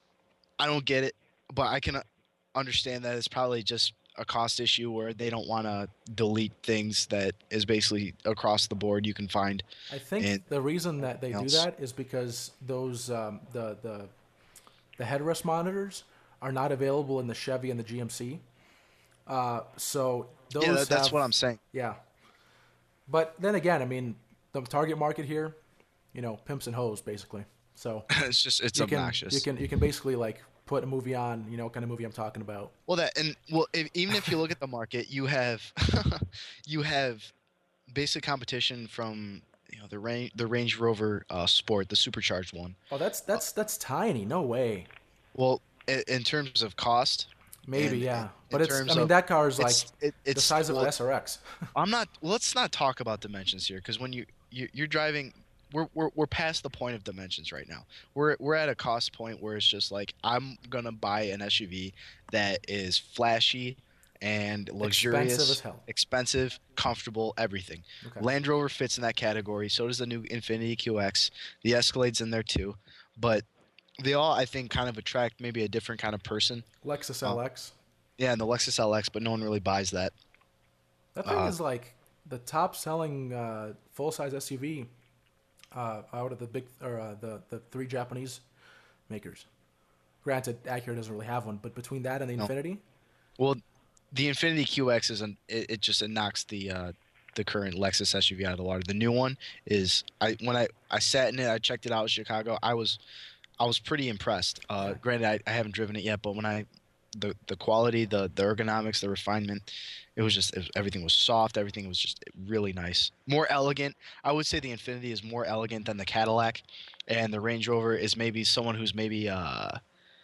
I don't get it, but I can uh, understand that it's probably just a cost issue where they don't want to delete things that is basically across the board you can find. I think and the reason that they do else. that is because those um, the the the headrest monitors are not available in the Chevy and the G M C. Uh, so those Yeah, that, that's have- what I'm saying. Yeah, but then again, I mean, the target market here, you know, pimps and hoes basically. So It's just it's you can obnoxious. you can you can basically like put a movie on, you know, what kind of movie I'm talking about. Well, that and well, if, even if you look at the market, you have you have basic competition from, you know, the range the Range Rover uh, Sport, the supercharged one. Oh, that's that's that's tiny. No way. Well, in, in terms of cost, Maybe and yeah, in but it's. I terms mean, of- that car is like it's it, the it's size of well, an S R X. I'm not. Let's not talk about dimensions here, because when you, you you're driving, we're, we're we're past the point of dimensions right now. We're we're at a cost point where it's just like I'm gonna buy an S U V that is flashy and luxurious, Expensive as hell. expensive, comfortable, everything. Okay. Land Rover fits in that category. So does the new Infiniti Q X. The Escalade's in there too, but they all, I think, kind of attract maybe a different kind of person. Lexus Oh. L X. Yeah, and the Lexus L X, but no one really buys that. That thing Uh, is like the top selling uh, full size S U V uh, out of the big or uh, the the three Japanese makers. Granted, Acura doesn't really have one, but between that and the No. Infiniti, Well, the Infiniti Q X is an it, it just it knocks the uh, the current Lexus S U V out of the water. The new one is I when I, I sat in it, I checked it out in Chicago. I was I was pretty impressed. Uh, granted, I, I haven't driven it yet, but when I the the quality, the the ergonomics, the refinement, it was just it was, everything was soft. Everything was just really nice, more elegant. I would say the Infiniti is more elegant than the Cadillac, and the Range Rover is maybe someone who's maybe uh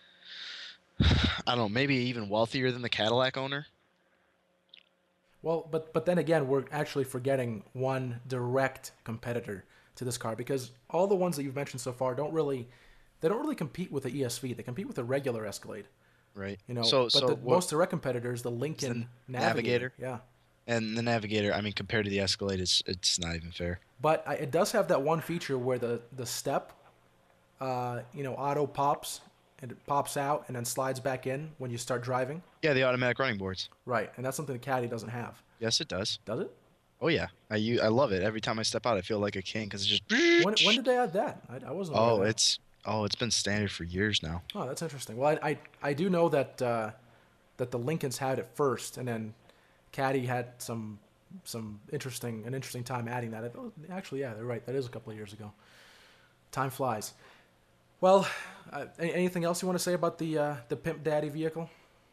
I don't know, maybe even wealthier than the Cadillac owner. well, but but then again, we're actually forgetting one direct competitor to this car because all the ones that you've mentioned so far don't really they don't really compete with the E S V. They compete with the regular Escalade. right. You know, So but so the what most direct competitor is the is the Lincoln Navigator. Navigator? Yeah. And the Navigator, I mean, compared to the Escalade, it's it's not even fair. But I, it does have that one feature where the the step, uh, you know, auto pops and it pops out and then slides back in when you start driving. Yeah, the automatic running boards. Right, and that's something the Caddy doesn't have. Yes, it does. Does it? Oh yeah, I u- I love it. Every time I step out, I feel like a king because it's When when just. did they add that? I, I wasn't aware of Oh, that. it's oh, it's been standard for years now. Oh, that's interesting. Well, I I, I do know that uh, that the Lincolns had it first, and then Caddy had some some interesting an interesting time adding that. I thought, actually, yeah, they're right. That is a couple of years ago. Time flies. Well, uh, any- anything else you want to say about the uh, the Pimp Daddy vehicle?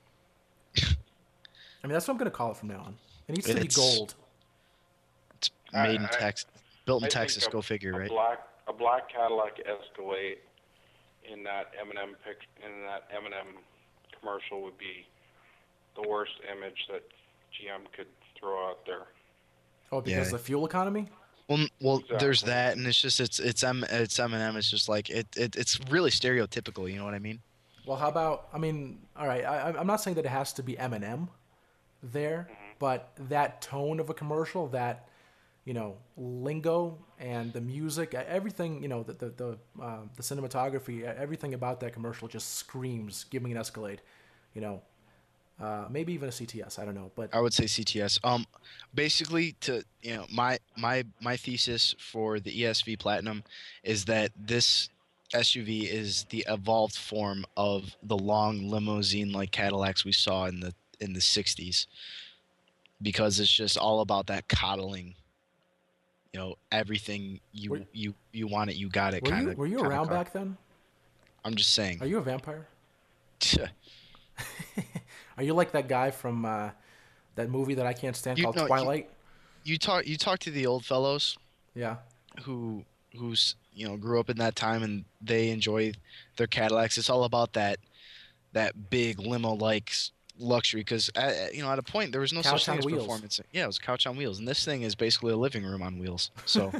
I mean, that's what I'm going to call it from now on. It needs to be It's gold. it's I, made in I, Texas, built in I Texas. think Go a, figure, a right? black a black Cadillac Escalade in that Eminem pic in that Eminem commercial would be the worst image that G M could throw out there. Oh, because Yeah. of the fuel economy? Well, n- well, there's Exactly. that, and it's just it's it's M it's Eminem. It's just like it, it it's really stereotypical. You know what I mean? Well, how about? I mean, all right. I, I'm not saying that it has to be Eminem there, Hmm. but that tone of a commercial, that you know, lingo and the music, e- everything, you know, the the the, uh, the cinematography, e- everything about that commercial just screams, "Give me an Escalade," you know, uh, maybe even a C T S. I don't know, but I would say C T S. Um, basically, to you know, my my my thesis for the E S V Platinum is that this S U V is the evolved form of the long limousine-like Cadillacs we saw in the in the sixties, because it's just all about that coddling, you know, everything were you you you want it, you got it were kind you of were you kind of around car. back then? I'm just saying. Are you a vampire? Are you like that guy from uh, that movie that I can't stand You called know, you, Twilight? you talk you talk to the old fellows Yeah. who who's you know grew up in that time and they enjoy their Cadillacs. It's all about that that big limo like luxury because you know at a point there was no such Couch thing on as wheels. performance. Yeah, it was a couch on wheels, and this thing is basically a living room on wheels. So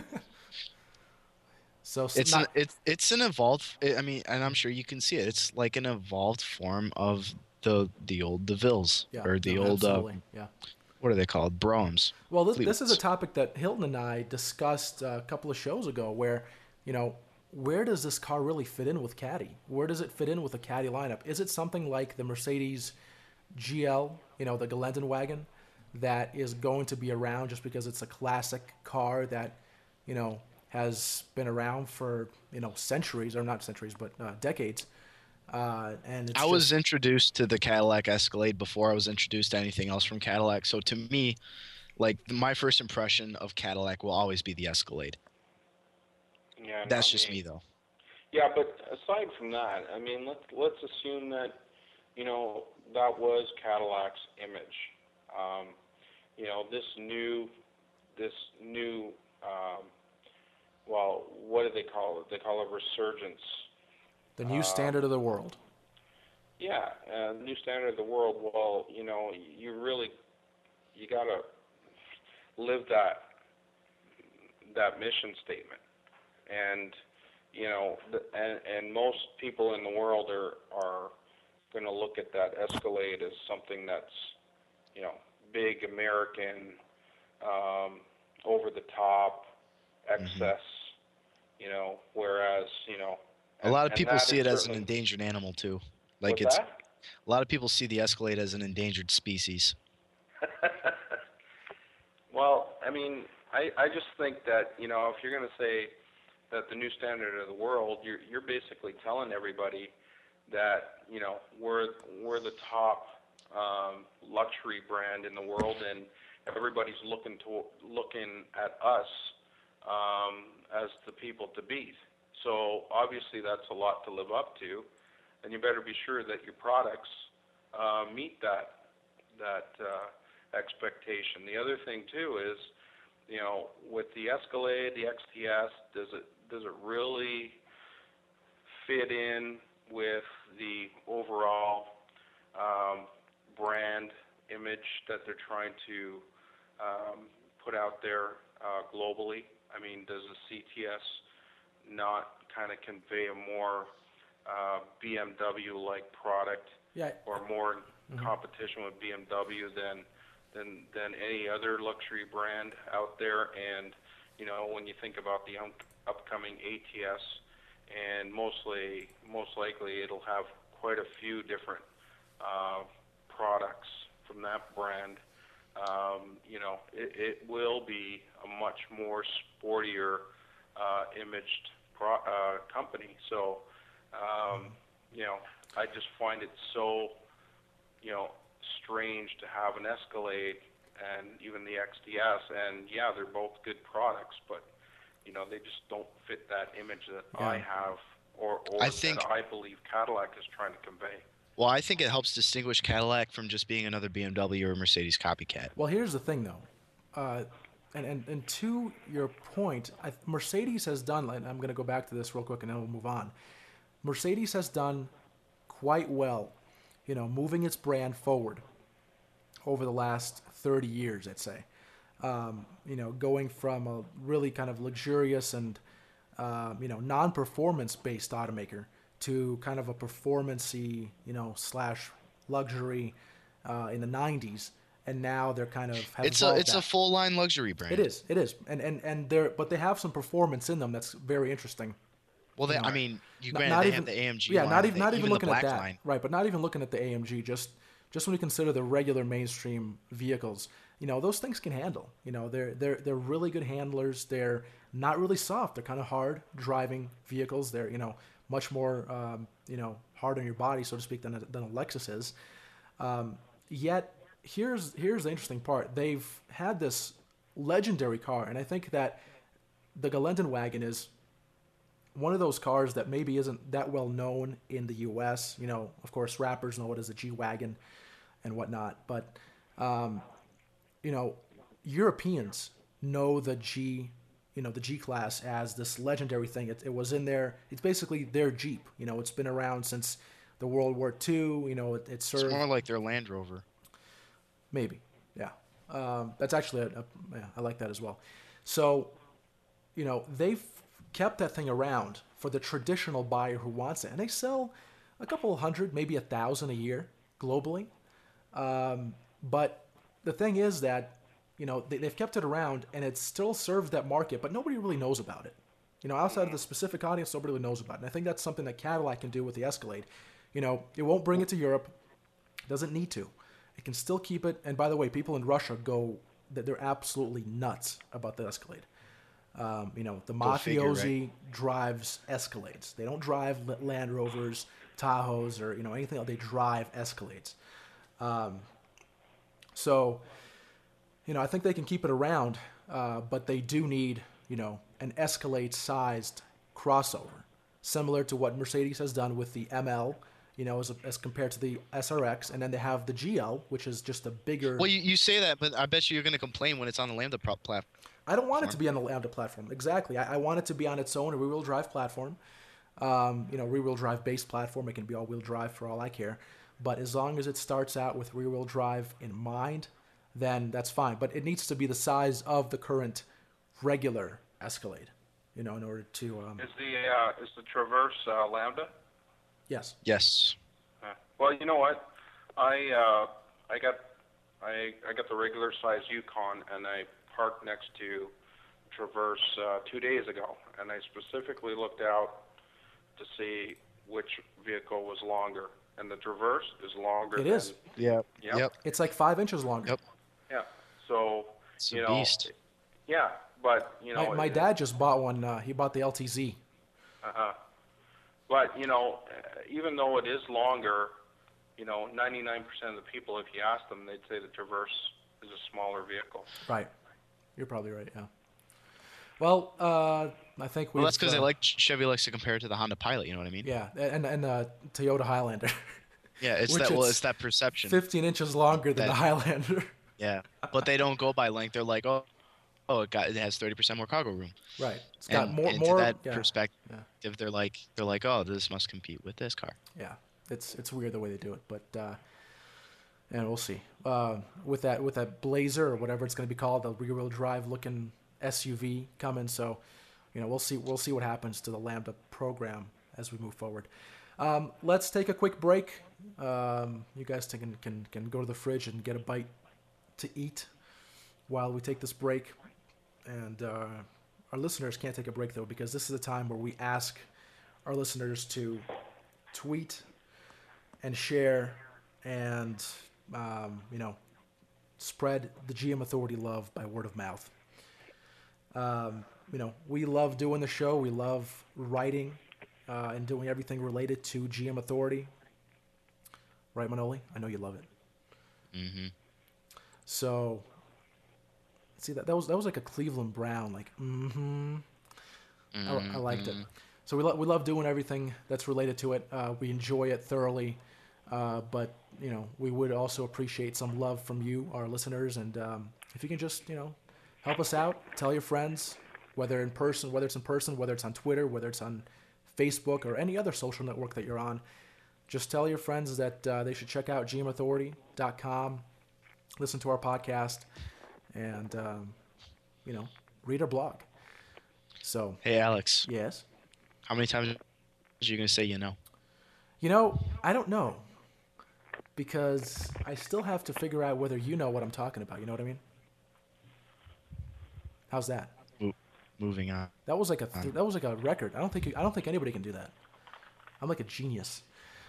So s- it's an not it's it's an evolved. I mean, and I'm sure you can see it. It's like an evolved form of the the old DeVilles yeah, or the no, old uh, absolutely. Yeah. what are they called? Broms, Well, this, this is a Fleetwoods. topic that Hilton and I discussed uh, a couple of shows ago where, you know, where does this car really fit in with Caddy? Where does it fit in with the Caddy lineup? Is it something like the Mercedes G L, you know, the Geländen wagon, that is going to be around just because it's a classic car that, you know, has been around for, you know, centuries, or not centuries, but uh, decades. Uh, and it's I was just, introduced to the Cadillac Escalade before I was introduced to anything else from Cadillac. So to me, like my first impression of Cadillac will always be the Escalade. Yeah, That's not just me. me though. Yeah, but aside from that, I mean, let's let's assume that you know that was Cadillac's image. Um, you know, this new this new um, well, what do they call it? They call it resurgence. the new Um, standard of the world. yeah, uh, new standard of the world. Well, you know, you really you gotta live that that mission statement, and you know, the, and and most people in the world are are going to look at that Escalade as something that's you know big American, um, over the top, Hmm. excess. You know, whereas you know, A and lot of and people that see is it as an certainly endangered animal too. Like what's it's that? a lot of people see the Escalade as an endangered species. Well, I mean, I I just think that you know if you're going to say that the new standard of the world, you're you're basically telling everybody that you know we're we're the top um, luxury brand in the world, and everybody's looking to looking at us um, as the people to beat. So obviously that's a lot to live up to, and you better be sure that your products uh, meet that that uh, expectation. The other thing too is, you know, with the Escalade, the X T S, does it does it really fit in with the overall um, brand image that they're trying to um, put out there uh, globally? I mean, does the C T S not kind of convey a more uh, B M W-like product, Yeah. or more in Mhm. competition with B M W than than than any other luxury brand out there. And you know, when you think about the um, upcoming A T S, and mostly most likely it'll have quite a few different uh, products from that brand. Um, you know, it, it will be a much more sportier uh, imaged pro, uh, company. So, um, you know, I just find it so, you know, strange to have an Escalade and even the X D S, and yeah, they're both good products, but you know, they just don't fit that image that Yeah. I have, or, or I think- that I believe Cadillac is trying to convey. Well, I think it helps distinguish Cadillac from just being another B M W or Mercedes copycat. Well, here's the thing, though, uh, and, and and to your point, I, Mercedes has done. And I'm going to go back to this real quick, and then we'll move on. Mercedes has done quite well, you know, moving its brand forward over the last thirty years, I'd say. Um, you know, going from a really kind of luxurious and uh, you know non-performance based automaker to kind of a performance-y, you know, slash luxury uh, in the nineties, and now they're kind of have It's a evolved it's that. a full line luxury brand. It is, it is, and and and they're but they have some performance in them that's very interesting. Well, they, you know, I mean, you N- granted they have the A M G yeah, line, not even they- not even, even looking the at black that, line. right? But not even looking at the A M G. Just just when you consider the regular mainstream vehicles, you know, those things can handle. You know, they're they're they're really good handlers. They're not really soft. They're kind of hard driving vehicles. They're, you know, much more um, you know, hard on your body, so to speak, than a, than a Lexus is. Um, yet here's here's the interesting part. They've had this legendary car, and I think that the Geländewagen is one of those cars that maybe isn't that well known in the U S. You know, of course, rappers know it as a G-Wagon and whatnot, but um, you know, Europeans know the G, you know, the G-Class as this legendary thing. It, it was in there. It's basically their Jeep. You know, it's been around since the World War Two. You know, it, it It's served. more like their Land Rover. Maybe, yeah. Um, that's actually a, a yeah, I like that as well. So, you know, they've kept that thing around for the traditional buyer who wants it, and they sell a couple of hundred, maybe a thousand a year globally. Um, but the thing is that, you know, they, they've kept it around, and it still serves that market, but nobody really knows about it. You know, outside of the specific audience, nobody really knows about it. And I think that's something that Cadillac can do with the Escalade. You know, it won't bring it to Europe. It doesn't need to. It can still keep it. And by the way, people in Russia go, that they're absolutely nuts about the Escalade. Um, you know, the Go figure, mafiosi right? drives Escalades. They don't drive L- Land Rovers, Tahoes, or, you know, anything else. They drive Escalades. Um, so, you know, I think they can keep it around, uh, but they do need, you know, an Escalade-sized crossover, similar to what Mercedes has done with the M L, you know, as, as compared to the S R X, and then they have the G L, which is just a bigger. Well, you, you say that, but I bet you you're going to complain when it's on the Lambda pro- platform. I don't want it to be on the Lambda platform. Exactly. I, I want it to be on its own rear-wheel drive platform. Um, you know, rear-wheel drive based platform. It can be all-wheel drive for all I care. But as long as it starts out with rear-wheel drive in mind, then that's fine. But it needs to be the size of the current regular Escalade, you know, in order to. Um, Is the uh, is the Traverse uh, Lambda? yes. Yes. Uh, well, you know what? I uh, I got I I got the regular size Yukon, and I parked next to Traverse uh, two days ago, and I specifically looked out to see which vehicle was longer, and the Traverse is longer. It than, is. Yep. Yep. Yep. It's like five inches longer. Yep. Yeah. So It's you a know, beast. yeah, but you know, My, my it- dad just bought one. Uh, he bought the L T Z. Uh-huh. But, you know, uh, even though it is longer, you know, ninety-nine percent of the people, if you ask them, they'd say the Traverse is a smaller vehicle. Right. You're probably right. Yeah. Well, uh, I think we. Well, that's because they like Chevy likes to compare it to the Honda Pilot. You know what I mean? Yeah, and and uh, Toyota Highlander. Yeah, it's Which that. Well, it's it's that perception. fifteen inches longer than That- the Highlander. Yeah, but they don't go by length. They're like, oh, oh, it got it has thirty percent more cargo room. Right. It's got and, more and more. to that yeah, perspective, they're like, they're like, oh, this must compete with this car. yeah. It's it's weird the way they do it, but uh, and we'll see. Uh, with that with that Blazer or whatever it's going to be called, the rear-wheel drive looking S U V coming. So, you know, we'll see we'll see what happens to the Lambda program as we move forward. Um, let's take a quick break. Um, you guys can, can can go to the fridge and get a bite to eat while we take this break. And uh, our listeners can't take a break though, because this is a time where we ask our listeners to tweet and share and um, you know, spread the G M Authority love by word of mouth. Um, you know, we love doing the show. We love writing uh, and doing everything related to G M Authority. Right, Manoli? I know you love it. Mm-hmm. So, see that that was that was like a Cleveland Brown, like mm-hmm. Mm-hmm. I, I liked it. So we lo- we love doing everything that's related to it. Uh, we enjoy it thoroughly, uh, but you know, we would also appreciate some love from you, our listeners, and um, if you can just you know help us out, tell your friends, whether in person, whether it's in person, whether it's on Twitter, whether it's on Facebook or any other social network that you're on. Just tell your friends that uh, they should check out G M authority dot com, listen to our podcast, and, um, you know, read our blog. So, Hey, Alex. yes? How many times are you going to say you know? You know, I don't know, because I still have to figure out whether you know what I'm talking about. You know what I mean? How's that? Mo- moving on. That was like a th- that was like a record. I don't think I don't think anybody can do that. I'm like a genius.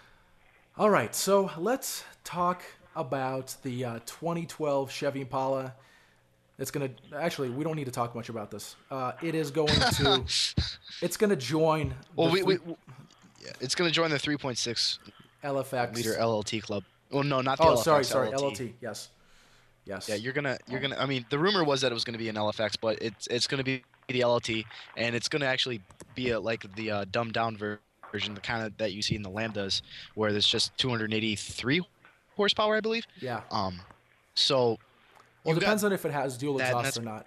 All right, so let's talk about the uh, twenty twelve Chevy Impala. It's gonna actually we don't need to talk much about this. Uh, it is going to it's gonna join Well, the we, we, three- yeah, it's going to join the three point six L F X liter L L T club. Well, no, not the Oh, L F X. sorry, sorry, L L T. L L T. Yes, yes. Yeah, you're gonna, you're gonna. I mean, the rumor was that it was gonna be an L F X, but it's it's gonna be the L L T, and it's gonna actually be a, like the uh, dumbed down ver- version, the kind of that you see in the Lambdas, where there's just two hundred eighty-three horsepower, I believe. Yeah. Um, so. Well, it you've depends got on if it has dual that, and exhaust that's- or not.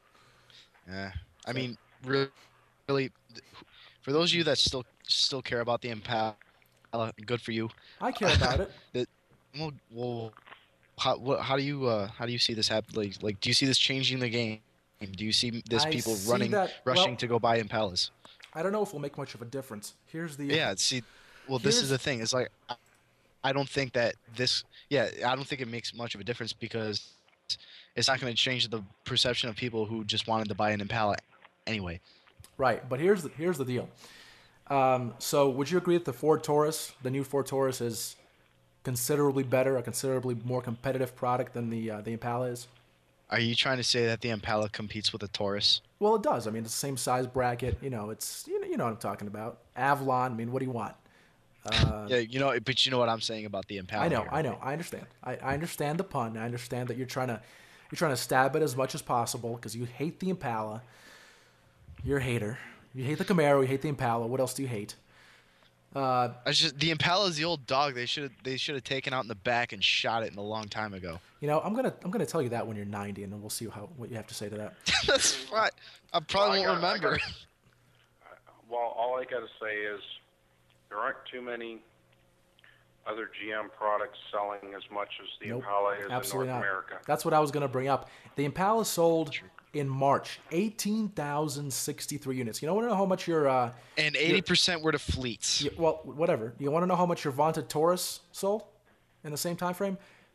Yeah, I mean, really, really, for those of you that still still care about the Impala, good for you. I care about it. That, well, well, how what, how do you uh, how do you see this happen? Like, like, do you see this changing the game? Do you see this I people see running, that- rushing well- to go buy Impalas? I don't know if it'll make much of a difference. Here's the Yeah, see, well, this Here's- is the thing. It's like, I, I don't think that this. Yeah, I don't think it makes much of a difference because it's not going to change the perception of people who just wanted to buy an Impala anyway. Right, but here's the here's the deal. Um, so, would you agree that the Ford Taurus, the new Ford Taurus, is considerably better, a considerably more competitive product than the uh, the Impala is? Are you trying to say that the Impala competes with the Taurus? Well, it does. I mean, it's the same size bracket. You know, it's you know, you know what I'm talking about. Avalon. I mean, what do you want? Uh, Yeah, you know, but you know what I'm saying about the Impala. I know, here. I know, I understand. I, I understand the pun. I understand that you're trying to you're trying to stab it as much as possible because you hate the Impala. You're a hater. You hate the Camaro. You hate the Impala. What else do you hate? Uh, I just the Impala is the old dog. They should they should have taken out in the back and shot it in a long time ago. you know, I'm gonna I'm gonna tell you that when you're ninety, and then we'll see how what you have to say to that. That's fine. I probably Well, I won't got- I remember. got- Well, all I got to say is there aren't too many other G M products selling as much as the Nope, Impala is absolutely in North not. America. That's what I was gonna bring up. The Impala sold in March, eighteen thousand sixty-three units. You know, want to know how much your uh, And eighty percent were to fleets. you, well, whatever. You want to know how much your vaunted Taurus sold in the same time frame?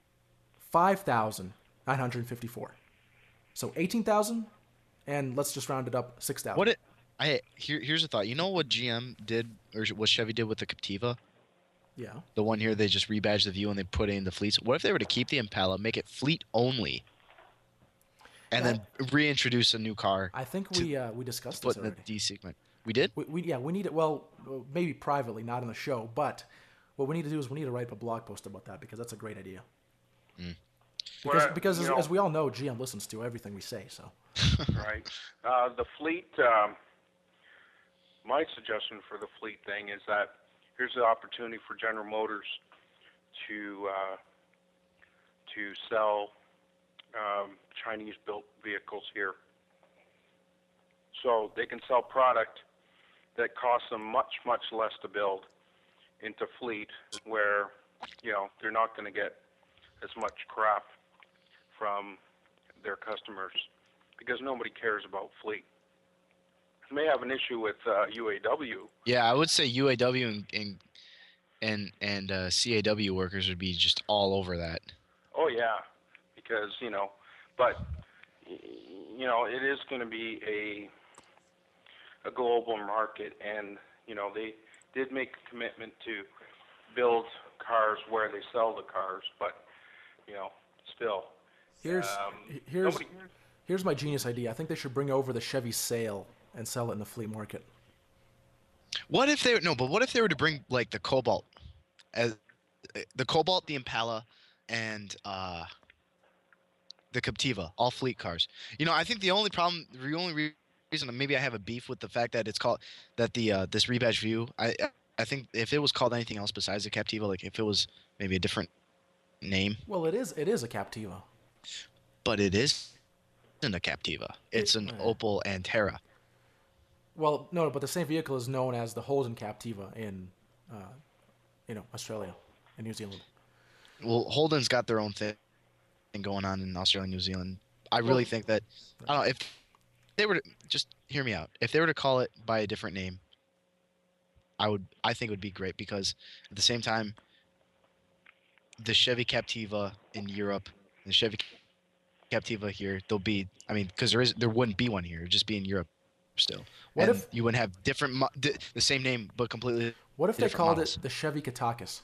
Five thousand nine hundred fifty-four. So eighteen thousand, and let's just round it up, six thousand. What it? I here here's a thought. You know what G M did or what Chevy did with the Captiva? Yeah. The one here they just rebadged the View and they put it in the fleets. What if they were to keep the Impala, make it fleet only, and then reintroduce a new car I think we uh, we discussed put this in the already. D segment? We did. We, we yeah we need it. Well, maybe privately, not on the show. But what we need to do is we need to write a blog post about that because that's a great idea. Mm. Because Well, because you as, know- as we all know, G M listens to everything we say. So Right. Uh, the fleet, um, my suggestion for the fleet thing is that here's the opportunity for General Motors to uh, to sell um, Chinese-built vehicles here. So they can sell product that costs them much, much less to build into fleet where, you know, they're not going to get as much crap from their customers because nobody cares about fleet. You may have an issue with uh, U A W. Yeah, I would say U A W and, and and and uh, C A W workers would be just all over that. Oh yeah, because you know, but y- you know, it is going to be a a global market, and you know, they did make a commitment to build cars where they sell the cars, but you know, still, Here's um, here's nobody. here's my genius idea. I think they should bring over the Chevy Sail and sell it in the flea market. What if they no? But what if they were to bring like the Cobalt, as the Cobalt, the Impala, and uh, the Captiva, all fleet cars. You know, I think the only problem, the only re- reason maybe I have a beef with the fact that it's called that the uh, this rebadge view. I I think if it was called anything else besides the Captiva, like if it was maybe a different name, Well, it is it is a Captiva. but it is isn't a Captiva. It's It- an eh. Opel Antera. Well, no, but the same vehicle is known as the Holden Captiva in, uh, you know, Australia and New Zealand. Well, Holden's got their own thing going on in Australia and New Zealand. I really Well- think that I don't know if they were to just hear me out. If they were to call it by a different name, I would I think it would be great because at the same time, the Chevy Captiva in Europe, the Chevy Captiva here, there'll be I mean because there is there wouldn't be one here, it'd just be in Europe still. What and if- you wouldn't have different mo- the, the same name but completely What if they different called models. it the Chevy Katakis?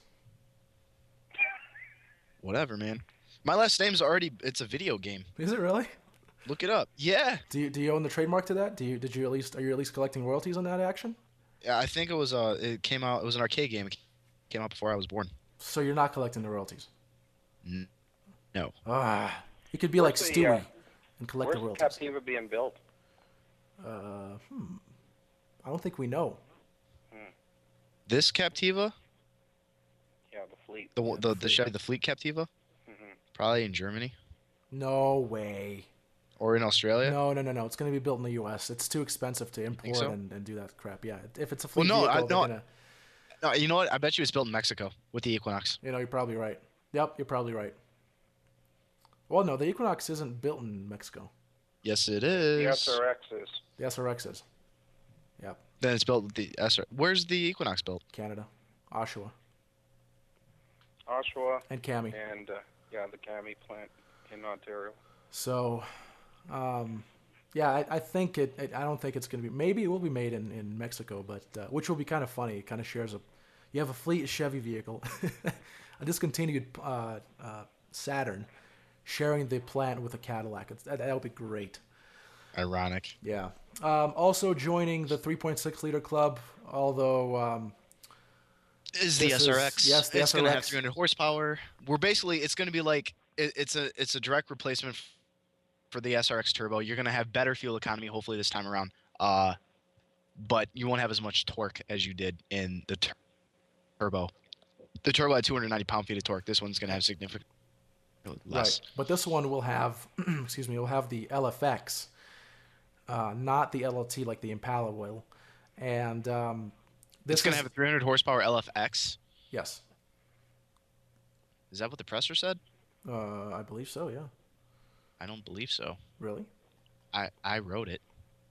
Whatever, man. My last name's already it's a video game. Is it really? Look it up. Yeah. Do you do you own the trademark to that? Do you did you at least are you at least collecting royalties on that action? Yeah, I think it was uh it came out it was an arcade game. It came out before I was born. So you're not collecting the royalties. N- No. Ah, you could be like Where's the, Stewie uh, and collect the Where's royalties. Captiva being built? Uh, hmm. I don't think we know. This Captiva, Yeah, the fleet. the Yeah, the the the, fleet. Chevy the Fleet Captiva, hmm probably in Germany No way. or in Australia. No, no, no, no. It's going to be built in the U S. It's too expensive to import so? and, and do that crap. Yeah, if it's a Well, fleet no, I- vehicle, they're no. gonna. No, you know what? I bet you it's built in Mexico with the Equinox. You know, you're probably right. Yep, you're probably right. Well, no, the Equinox isn't built in Mexico. Yes, it The is. S R X is. The S R X is. Yep, Then it's built with the S R. Where's the Equinox built? Canada, Oshawa, Oshawa and Cami. and uh, yeah, the Cami plant in Ontario. So, um, yeah, I, I think it, it. I don't think it's going to be. Maybe it will be made in, in Mexico, but uh, which will be kind of funny. It kind of shares a. You have a fleet Chevy vehicle, a discontinued uh, uh, Saturn, sharing the plant with a Cadillac. It's, that that would be great. Ironic. Yeah. Um, also joining the three point six liter club, although um, Is the This is- S R X? yes, the it's gonna have S R X. three hundred horsepower. We're basically it's gonna be like it, it's a it's a direct replacement f- for the S R X Turbo. You're gonna have better fuel economy hopefully this time around. Uh, but you won't have as much torque as you did in the tur- Turbo. The Turbo had two hundred ninety pound feet of torque. This one's gonna have significantly less. right. But this one will have, excuse me, will have the L F X, uh, not the L L T like the Impala will, and um, this It's gonna is- have a three hundred horsepower L F X. yes, Is that what the presser said? uh, I believe so. Yeah, I don't believe so. really. I I wrote it.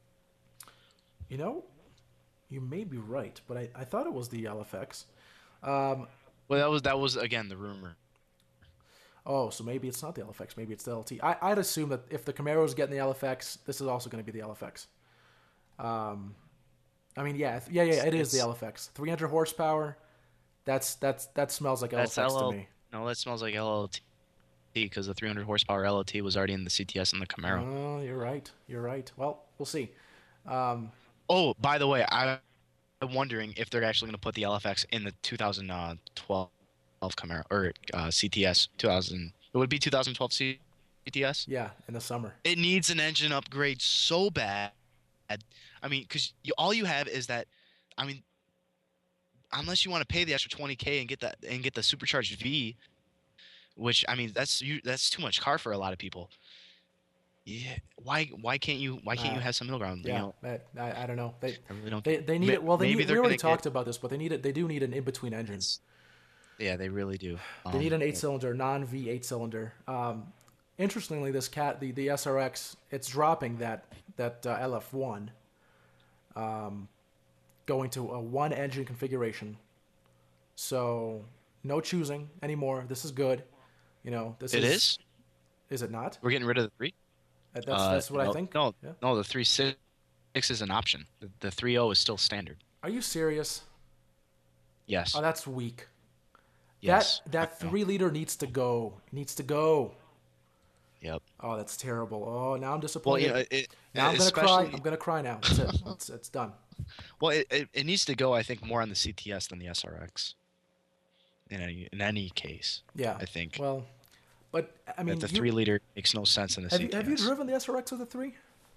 You know, you may be right, but I, I thought it was the L F X. Um, Well, that was that was again the rumor. oh, so maybe it's not the L F X. Maybe it's the L T. I, I'd assume that if the Camaro's getting the L F X, this is also going to be the L F X. Um, I mean, yeah, yeah, yeah, it is the It's- L F X. three hundred horsepower. That's that's that smells like That's L F X L L. to me. No, that smells like L L T because the three hundred horsepower L L T was already in the C T S and the Camaro. Oh, you're right. You're right. Well, we'll see. Um, Oh, by the way, I, I'm wondering if they're actually going to put the L F X in the two thousand twelve Camaro or uh, C T S. two thousand. It would be two thousand twelve C T S. yeah, in the summer. It needs an engine upgrade so bad. I mean, because you, all you have is that. I mean, unless you want to pay the extra twenty K and get that and get the supercharged V, which I mean that's you that's too much car for a lot of people. Yeah, why why can't you why can't you Uh, have some middle ground? Yeah, You know, that, I, I don't know. They I really don't. they, they need May- it. Well, they maybe need, they're we already gonna talked get- about this, but they need it. They do need an in between engine. Yeah, they really do. They need Um, an eight cylinder, non V eight cylinder. Um, interestingly, this cat the, the S R X it's dropping that that uh, L F one, um, going to a one engine configuration, So no choosing anymore. This is good. You know, this It is. is. Is it not? We're getting rid of the three. Uh, That's Uh, that's what I no, think. no, Yeah. no. The three six is an option. The, the three zero is still standard. Are you serious? Yes. Oh, that's weak. Yes. That that I know. three liter needs to go. It needs to go. Yep. Oh, that's terrible. Oh, now I'm Well, disappointed. you know, it, now I'm gonna cry. especially I'm gonna cry now. That's it. It's, it's done. well, it, it, it needs to go. I think more on the C T S than the S R X. In any in any case, Yeah. I think Well, but I mean, that the you- three liter makes no sense in the have C you T S. have you driven the S R X with a three?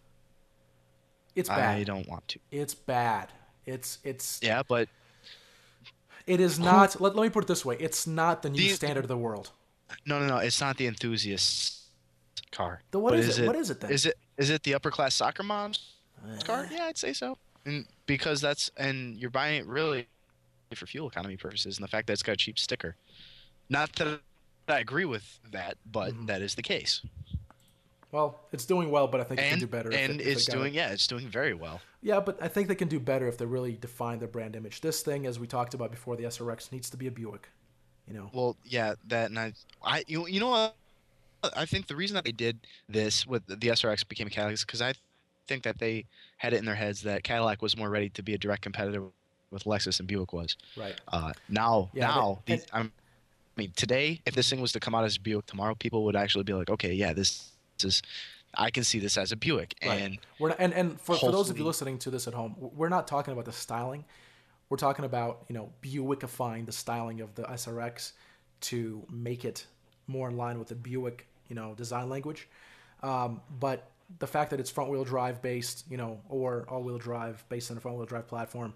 It's bad. I don't want to. It's bad. It's it's Yeah, but it is not. Let, let me put it this way. It's not the new The- standard of the world. no, no, no. It's not the enthusiast car. Then what But is it? What is it then? Is it is it the upper class soccer mom's car? Yeah, I'd say so. And because that's and you're buying it really for fuel economy purposes, and the fact that it's got a cheap sticker. Not that I agree with that, but Mhm. that is the case. Well, it's doing well, but I think it can And do better. if and it- if it's it got it. doing yeah, it's doing very well. Yeah, but I think they can do better if they really define their brand image. This thing, as we talked about before, the S R X needs to be a Buick. You know. Well, yeah, that and I, I you, you know what? I think the reason that they did this with the S R X became a Cadillac is because I think that they had it in their heads that Cadillac was more ready to be a direct competitor with Lexus than Buick was. Right. Uh, now, Yeah, now, they- these, I'm, I mean, today, if this thing was to come out as a Buick tomorrow, people would actually be like, okay, yeah, this, this is, I can see this as a Buick, Right. and We're not, and and for, for those of you hopefully- listening to this at home, we're not talking about the styling. We're talking about you know Buickifying the styling of the S R X to make it more in line with the Buick you know design language. Um, but the fact that it's front wheel drive based, you know, or all wheel drive based on a front wheel drive platform,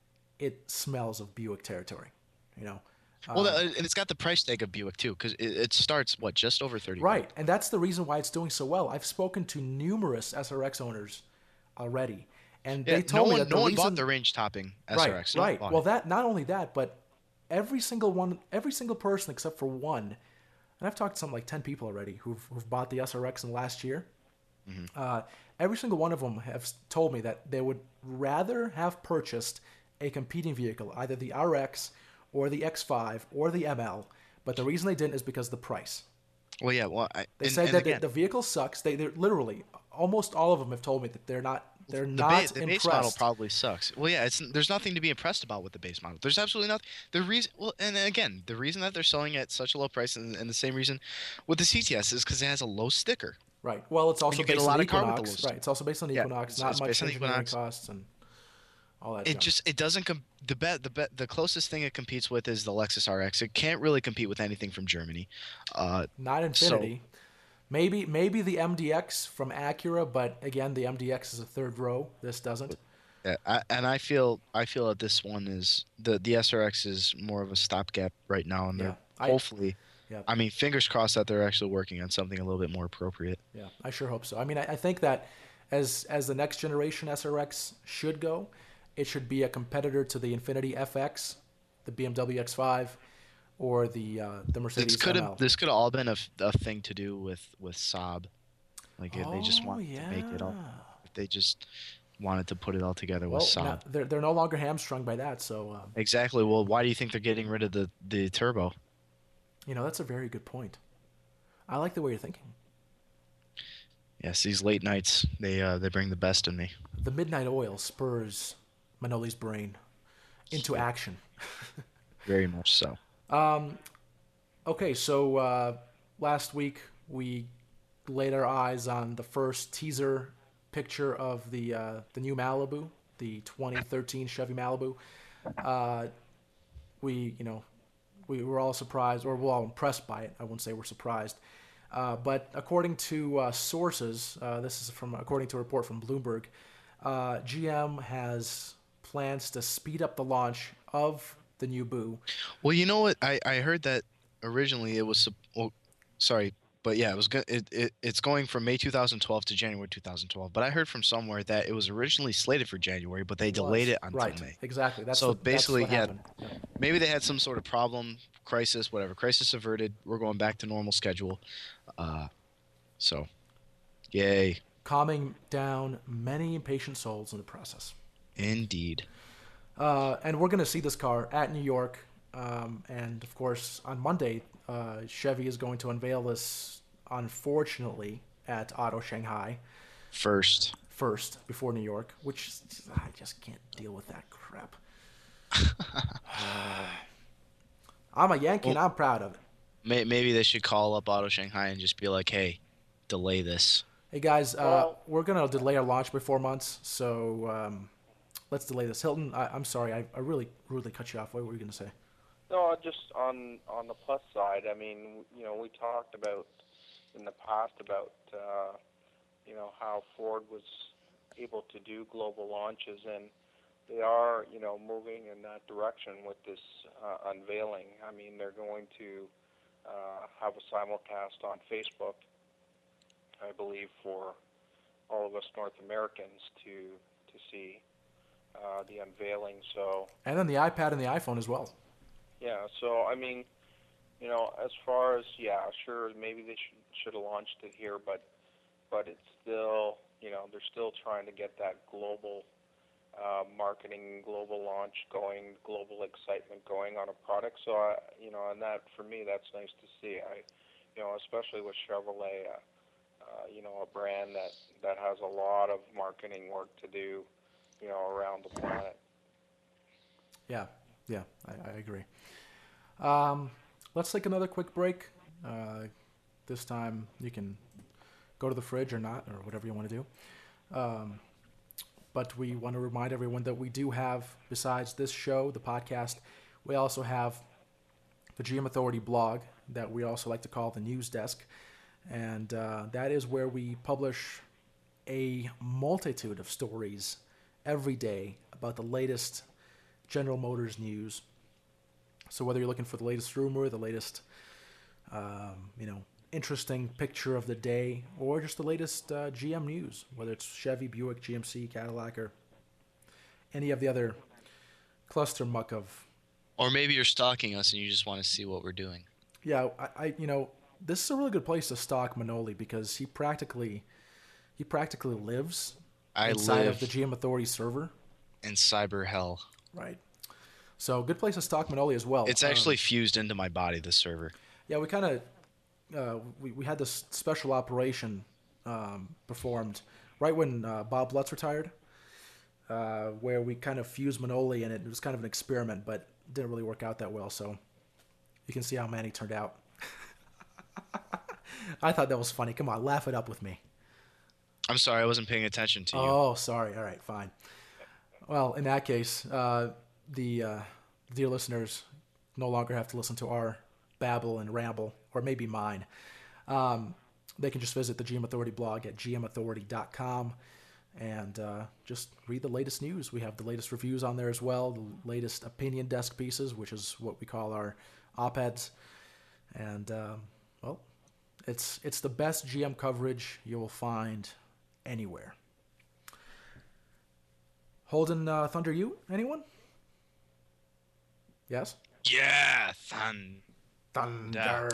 it smells of Buick territory. You know. well, Um, and it's got the price tag of Buick too, because it, it starts what just over thirty. Right, and that's the reason why it's doing so well. I've spoken to numerous S R X owners already, and Yeah, they told no me one, that the no one reason, bought the range topping S R X. right, No one right. bought Well, it. that not only that, but every single one, every single person except for one, and I've talked to something like ten people already who've who've bought the S R X in the last year. Mm-hmm. Uh, every single one of them have s- told me that they would rather have purchased a competing vehicle, either the R X or the X five or the M L. But the reason they didn't is because of the price. Well, yeah. Well, I, They and, said and that again, the, the vehicle sucks. They they're literally almost all of them have told me that they're not they're the, not ba- the base model impressed. probably sucks. Well, yeah. It's there's nothing to be impressed about with the base model. There's absolutely nothing. The reason, well, and again, the reason that they're selling at such a low price, and, and the same reason with the C T S is because it has a low sticker. Right. Well, it's also you get based a lot on of car with the Equinox. low Right. It's also based on Yeah, Equinox. it's- not it's much based on engineering Equinox. costs and all that. It junk. just it doesn't com- the bet the bet the closest thing it competes with is the Lexus R X. It can't really compete with anything from Germany. Uh, not Infinity. maybe maybe the M D X from Acura, but again, the M D X is a third row. This doesn't. yeah, I, and I feel I feel that this one is the the S R X is more of a stopgap right now, and Yeah, they're I- hopefully. Yeah. I mean, fingers crossed that they're actually working on something a little bit more appropriate. Yeah, I sure hope so. I mean, I, I think that as as the next generation S R X should go, it should be a competitor to the Infiniti F X, the B M W X five, or the uh, the Mercedes This could M L. have this could have all been a, f- a thing to do with with Saab, like if they just Oh, wanted to make it all. yeah. If they just wanted to put it all together Well, with Saab. now, they're they're no longer hamstrung by that. So um, Exactly. Well, why do you think they're getting rid of the the turbo? you know that's a very good point. I like the way you're thinking. Yes, these late nights they uh, they bring the best in me. The midnight oil spurs Manoli's brain into action. Very much so. Um, okay, so uh, last week we laid our eyes on the first teaser picture of the uh, the new Malibu, the twenty thirteen Chevy Malibu. Uh, we, you know, we were all surprised, or we're all impressed by it. I wouldn't say we're surprised. Uh, but according to uh, sources, uh, this is from according to a report from Bloomberg, uh, G M has plans to speed up the launch of the new Boo. Well, you know what? I, I heard that originally it was sup- well, sorry, but yeah, it was go- it, it it's going from May two thousand twelve to January two thousand twelve. But I heard from somewhere that it was originally slated for January, but they delayed was. it until right. May. Exactly. That's So the, that's basically, what yeah, happened. Yeah. Maybe they had some sort of problem, crisis, whatever. Crisis averted. We're going back to normal schedule. Uh, so, yay, Calming down many impatient souls in the process. indeed. Uh, and we're going to see this car at New York Um, and of course, on Monday, uh, Chevy is going to unveil this, unfortunately, at Auto Shanghai First. first before New York, which I just can't deal with that crap. I'm a Yankee and Well, I'm proud of it. may, maybe they should call up Auto Shanghai and just be like, hey, delay this. Hey guys, uh, Well, we're gonna delay our launch by four months, so um, let's delay this. Hilton, I, I'm sorry, I, I really rudely cut you off. What were you gonna say? no, just on on the plus side. I mean, you know, we talked about in the past about uh, you know how Ford was able to do global launches, and they are you know moving in that direction with this uh, unveiling. I mean, they're going to uh, have a simulcast on Facebook, I believe, for all of us North Americans to to see uh, the unveiling. So And then the iPad and the iPhone as well. yeah, so I mean, you know, as far as yeah, sure, maybe they should should have launched it here, but but it's still you know they're still trying to get that global uh, marketing, global launch going, global excitement going on a product. So I, you know, and that for me, that's nice to see. I, you know, especially with Chevrolet. Uh, uh, you know, a brand that, that has a lot of marketing work to do, you know, around the planet. Yeah, yeah, I, I agree. Um, let's take another quick break. Uh, this time you can go to the fridge or not, or whatever you want to do. Um, but we want to remind everyone that we do have, besides this show, the podcast, we also have the G M Authority blog that we also like to call the News Desk. And uh, that is where we publish a multitude of stories every day about the latest General Motors news. So whether you're looking for the latest rumor, the latest, um, you know, interesting picture of the day, or just the latest uh, G M news, whether it's Chevy, Buick, G M C, Cadillac, or any of the other cluster muck of. Or maybe you're stalking us and you just want to see what we're doing. Yeah, I, I you know. This is a really good place to stalk Manoli because he practically he practically lives I inside live of the G M Authority server. in cyber hell. Right. So good place to stalk Manoli as well. It's Um, actually fused into my body, the server. yeah, we kind of uh, we we had this special operation um, performed right when uh, Bob Lutz retired, uh, where we kind of fused Manoli, and it was kind of an experiment, but it didn't really work out that well. So you can see how Manny turned out. I thought that was funny. Come on, laugh it up with me. I'm sorry, I wasn't paying attention to you. Oh, sorry. All right, fine. Well, in that case, uh, the uh, dear listeners no longer have to listen to our babble and ramble, or maybe mine. Um, they can just visit the G M Authority blog at g m authority dot com and uh, just read the latest news. We have the latest reviews on there as well, the latest opinion desk pieces, which is what we call our op-eds. And, um, well, it's it's the best G M coverage you will find anywhere. Holden uh, Thunder Ute, anyone? Yes? Yeah, thunder. Thunder.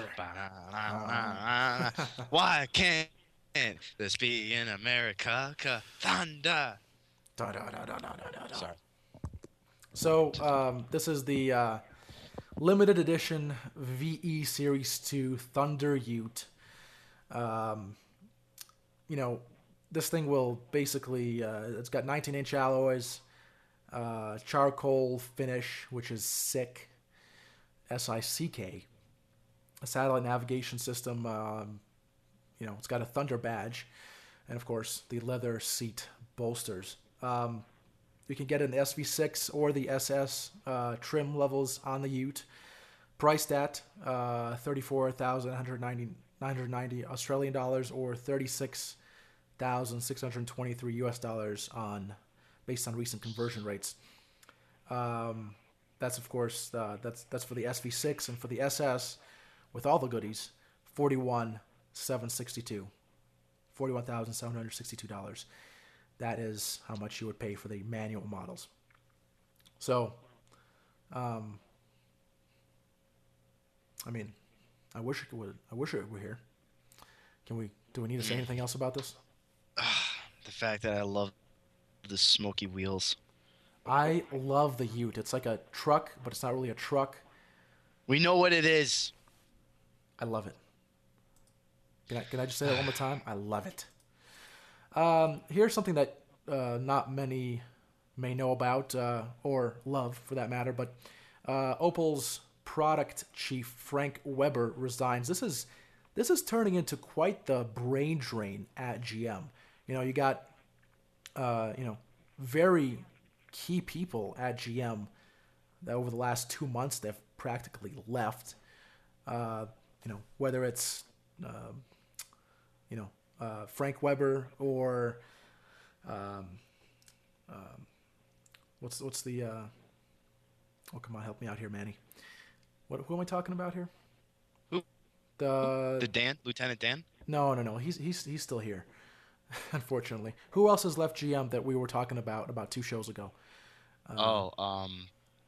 Why can't this be in America? Thunder. Da, da, da, da, da, da, da. Sorry. So um, this is the uh, limited edition V E Series two Thunder Ute. Um, you know, this thing will basically, uh, it's got nineteen inch alloys, uh, charcoal finish, which is sick, S I C K, a satellite navigation system. Um, you know, it's got a Thunder badge, and of course the leather seat bolsters. Um, you can get an S V six or the S S uh, trim levels on the Ute, priced at uh, thirty-four thousand nine hundred ninety Australian dollars or thirty-six thousand six hundred twenty-three U S dollars on based on recent conversion rates. Um, that's of course uh, that's that's for the S V six, and for the S S with all the goodies, forty-one thousand seven hundred sixty-two, forty-one thousand seven hundred sixty-two dollars. That is how much you would pay for the manual models. So, um, I mean, I wish it would. I wish it were here. Can we? Do we need to say anything else about this? The fact that I love the smoky wheels. I love the Ute. It's like a truck, but it's not really a truck. We know what it is. I love it. Can I, can I just say that one more time? I love it. Um, here's something that uh, not many may know about uh, or love, for that matter, but uh, Opel's product chief Frank Weber resigns. This is this is turning into quite the brain drain at G M. You know, you got uh, you know very key people at G M that over the last two months they've practically left. Uh, you know, whether it's uh, you know uh, Frank Weber or um, um, what's what's the uh, oh come on help me out here, Manny. What who am I talking about here? Who? The The Dan, Lieutenant Dan. no no no he's he's he's still here, unfortunately. Who else has left G M that we were talking about about two shows ago? Uh, Oh, um,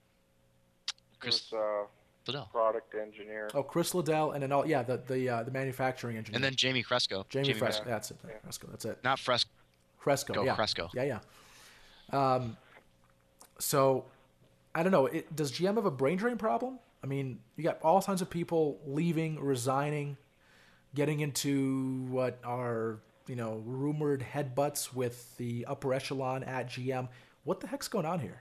Chris Who's uh, Liddell. product engineer? oh, Chris Liddell, and then all yeah the the uh, the manufacturing engineer. And then Jamie Fresco. Jamie, Jamie Fresco. Fresco. That's it. Yeah. Fresco. That's it. Not Fresco. Fresco. Yeah. Fresco. Yeah, yeah. Um, so I don't know. It, does G M have a brain drain problem? I mean, you got all kinds of people leaving, resigning, getting into what are you know rumored headbutts with the upper echelon at G M. What the heck's going on here?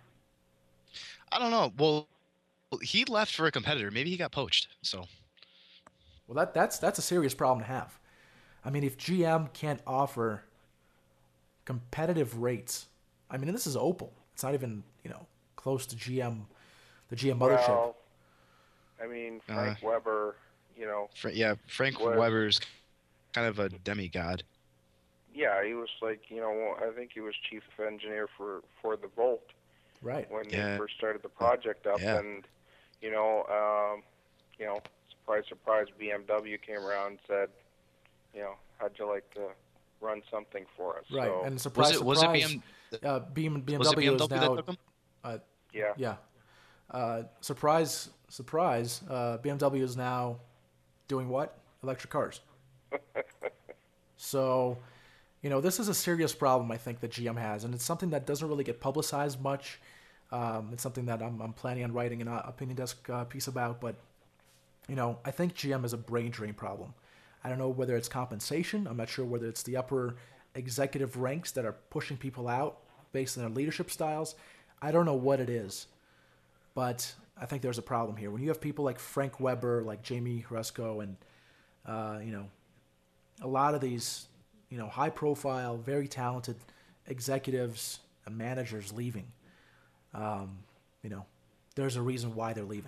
I don't know. Well, he left for a competitor. Maybe he got poached. So Well, that that's that's a serious problem to have. I mean, if G M can't offer competitive rates, I mean, this is Opel. It's not even you know close to G M, the G M mothership. Well, I mean, Frank Uh, Weber, you know, Fra- yeah, Frank Was- Weber's kind of a demigod. yeah, he was like, you know, I think he was chief engineer for for the Volt Right. when Yeah. they first started the project up, Yeah. and you know, um, you know, surprise, surprise, B M W came around and said, you know, how'd you like to run something for us? Right. So, And surprise, Was it was it surprise, B M? uh, B M, Was it B M W is B M W that now took him? uh, yeah, yeah. Uh, surprise, surprise. Uh, B M W is now doing what? Electric cars. So, you know, this is a serious problem I think that G M has, and it's something that doesn't really get publicized much. Um, it's something that I'm, I'm planning on writing an uh, opinion desk uh, piece about, but you know, I think G M has a brain drain problem. I don't know whether it's compensation. I'm not sure whether it's the upper executive ranks that are pushing people out based on their leadership styles. I don't know what it is, but I think there's a problem here. When you have people like Frank Weber, like Jamie Fresco, and uh, you know, a lot of these, you know, high-profile, very talented executives and managers leaving, um, you know, there's a reason why they're leaving.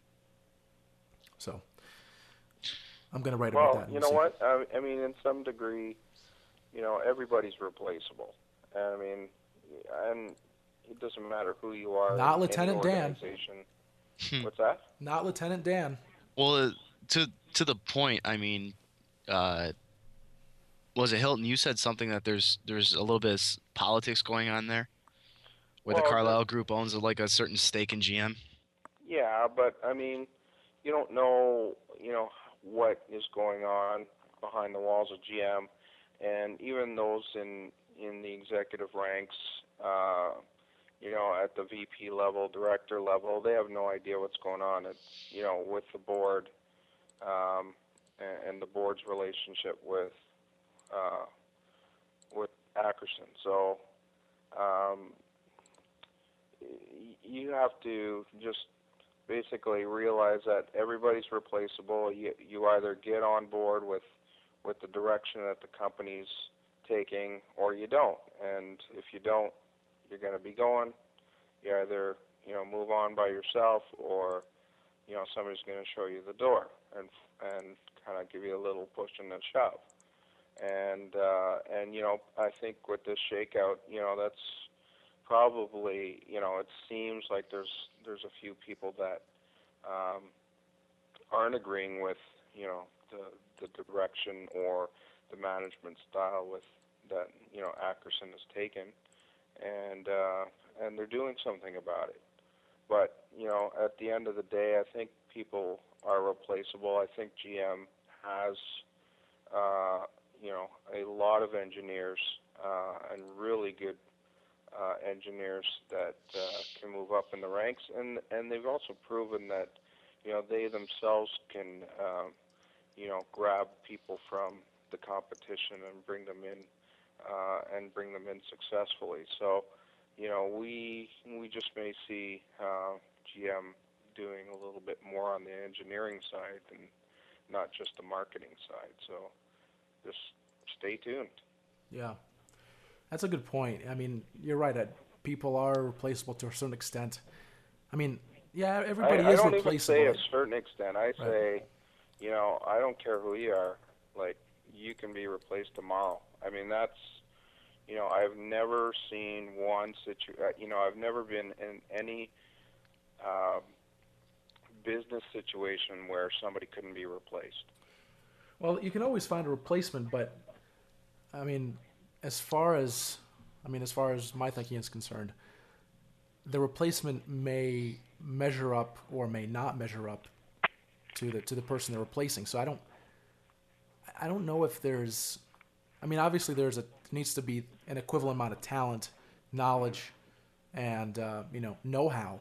So I'm going to write about well, that. and you we'll know see. what? I, I mean, in some degree, you know, everybody's replaceable. I mean, and it doesn't matter who you are. Not in Lieutenant any Dan. organization. What's that? Not Lieutenant Dan. Well, uh, to to the point. I mean, uh, was it Hilton? You said something that there's there's a little bit of s- politics going on there, where Well, the the- Carlyle Group owns like a certain stake in G M. Yeah, but I mean, you don't know, you know, what is going on behind the walls of G M, and even those in in the executive ranks, uh, you know, at the V P level, director level, they have no idea what's going on. It's you know with the board, um, and, and the board's relationship with uh, with Ackerson. So um, y- you have to just basically realize that everybody's replaceable. You you either get on board with with the direction that the company's taking, or you don't. And if you don't, you're going to be going. You either you know move on by yourself, or you know somebody's going to show you the door and and kind of give you a little push and a shove. And uh, and you know I think with this shakeout, you know that's probably, you know, it seems like there's there's a few people that um, aren't agreeing with, you know, the the direction or the management style with that, you know, Ackerson has taken, and uh, and they're doing something about it. But you know, at the end of the day, I think people are replaceable. I think G M has, uh, you know, a lot of engineers uh, and really good uh, engineers that uh, can move up in the ranks, and and they've also proven that, you know, they themselves can, um, you know, grab people from the competition and bring them in, uh, and bring them in successfully. So, you know, we we just may see uh, G M doing a little bit more on the engineering side and not just the marketing side. So, just stay tuned. Yeah, that's a good point. I mean, you're right. That people are replaceable to a certain extent. I mean, yeah, everybody I, I is don't even replaceable. say a certain extent. I Right. say, you know, I don't care who you are. Like, you can be replaced tomorrow. I mean, that's, you know, I've never seen one situ. uh, You know, I've never been in any um, business situation where somebody couldn't be replaced. Well, you can always find a replacement, but I mean, as far as I mean, as far as my thinking is concerned, the replacement may measure up or may not measure up to the to the person they're replacing. So I don't I don't know if there's I mean, obviously there's a needs to be an equivalent amount of talent, knowledge, and uh, you know know-how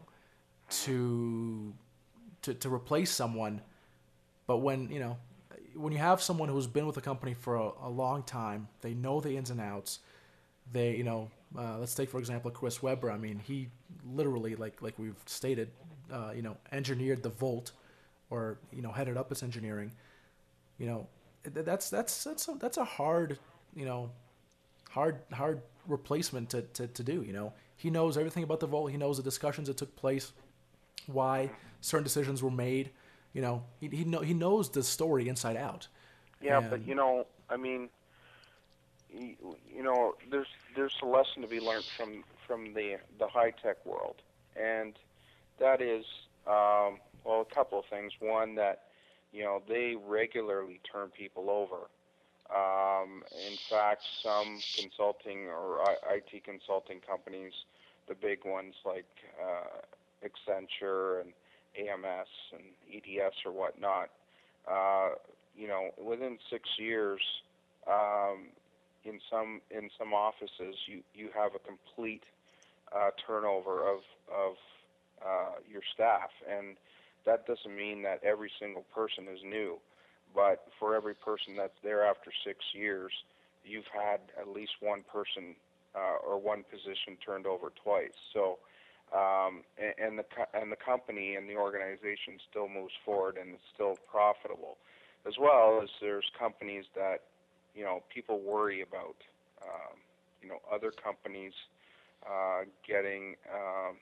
to to to replace someone. But when you know when you have someone who's been with the company for a, a long time, they know the ins and outs. They, you know, uh, let's take for example Chris Webber. I mean, he literally, like like we've stated, uh, you know, engineered the Volt, or you know, headed up its engineering. You know, th- that's that's that's a, that's a hard, you know, hard hard replacement to, to, to do. You know, he knows everything about the Volt. He knows the discussions that took place, why certain decisions were made. You know, he he, know, he knows the story inside out. Yeah, And, but you know, I mean, you, you know, there's there's a lesson to be learned from from the the high tech world, and that is, um, well, a couple of things. One, that you know they regularly turn people over. Um, in fact, some consulting or I- IT consulting companies, the big ones like uh, Accenture and A M S and E D S or whatnot, uh, you know, within six years, um, in some in some offices, you you have a complete uh, turnover of of uh, your staff, and that doesn't mean that every single person is new, but for every person that's there after six years, you've had at least one person uh, or one position turned over twice. So, um, and, and the co- and the company and the organization still moves forward and it's still profitable, as well as there's companies that you know people worry about, um, you know, other companies uh, getting um,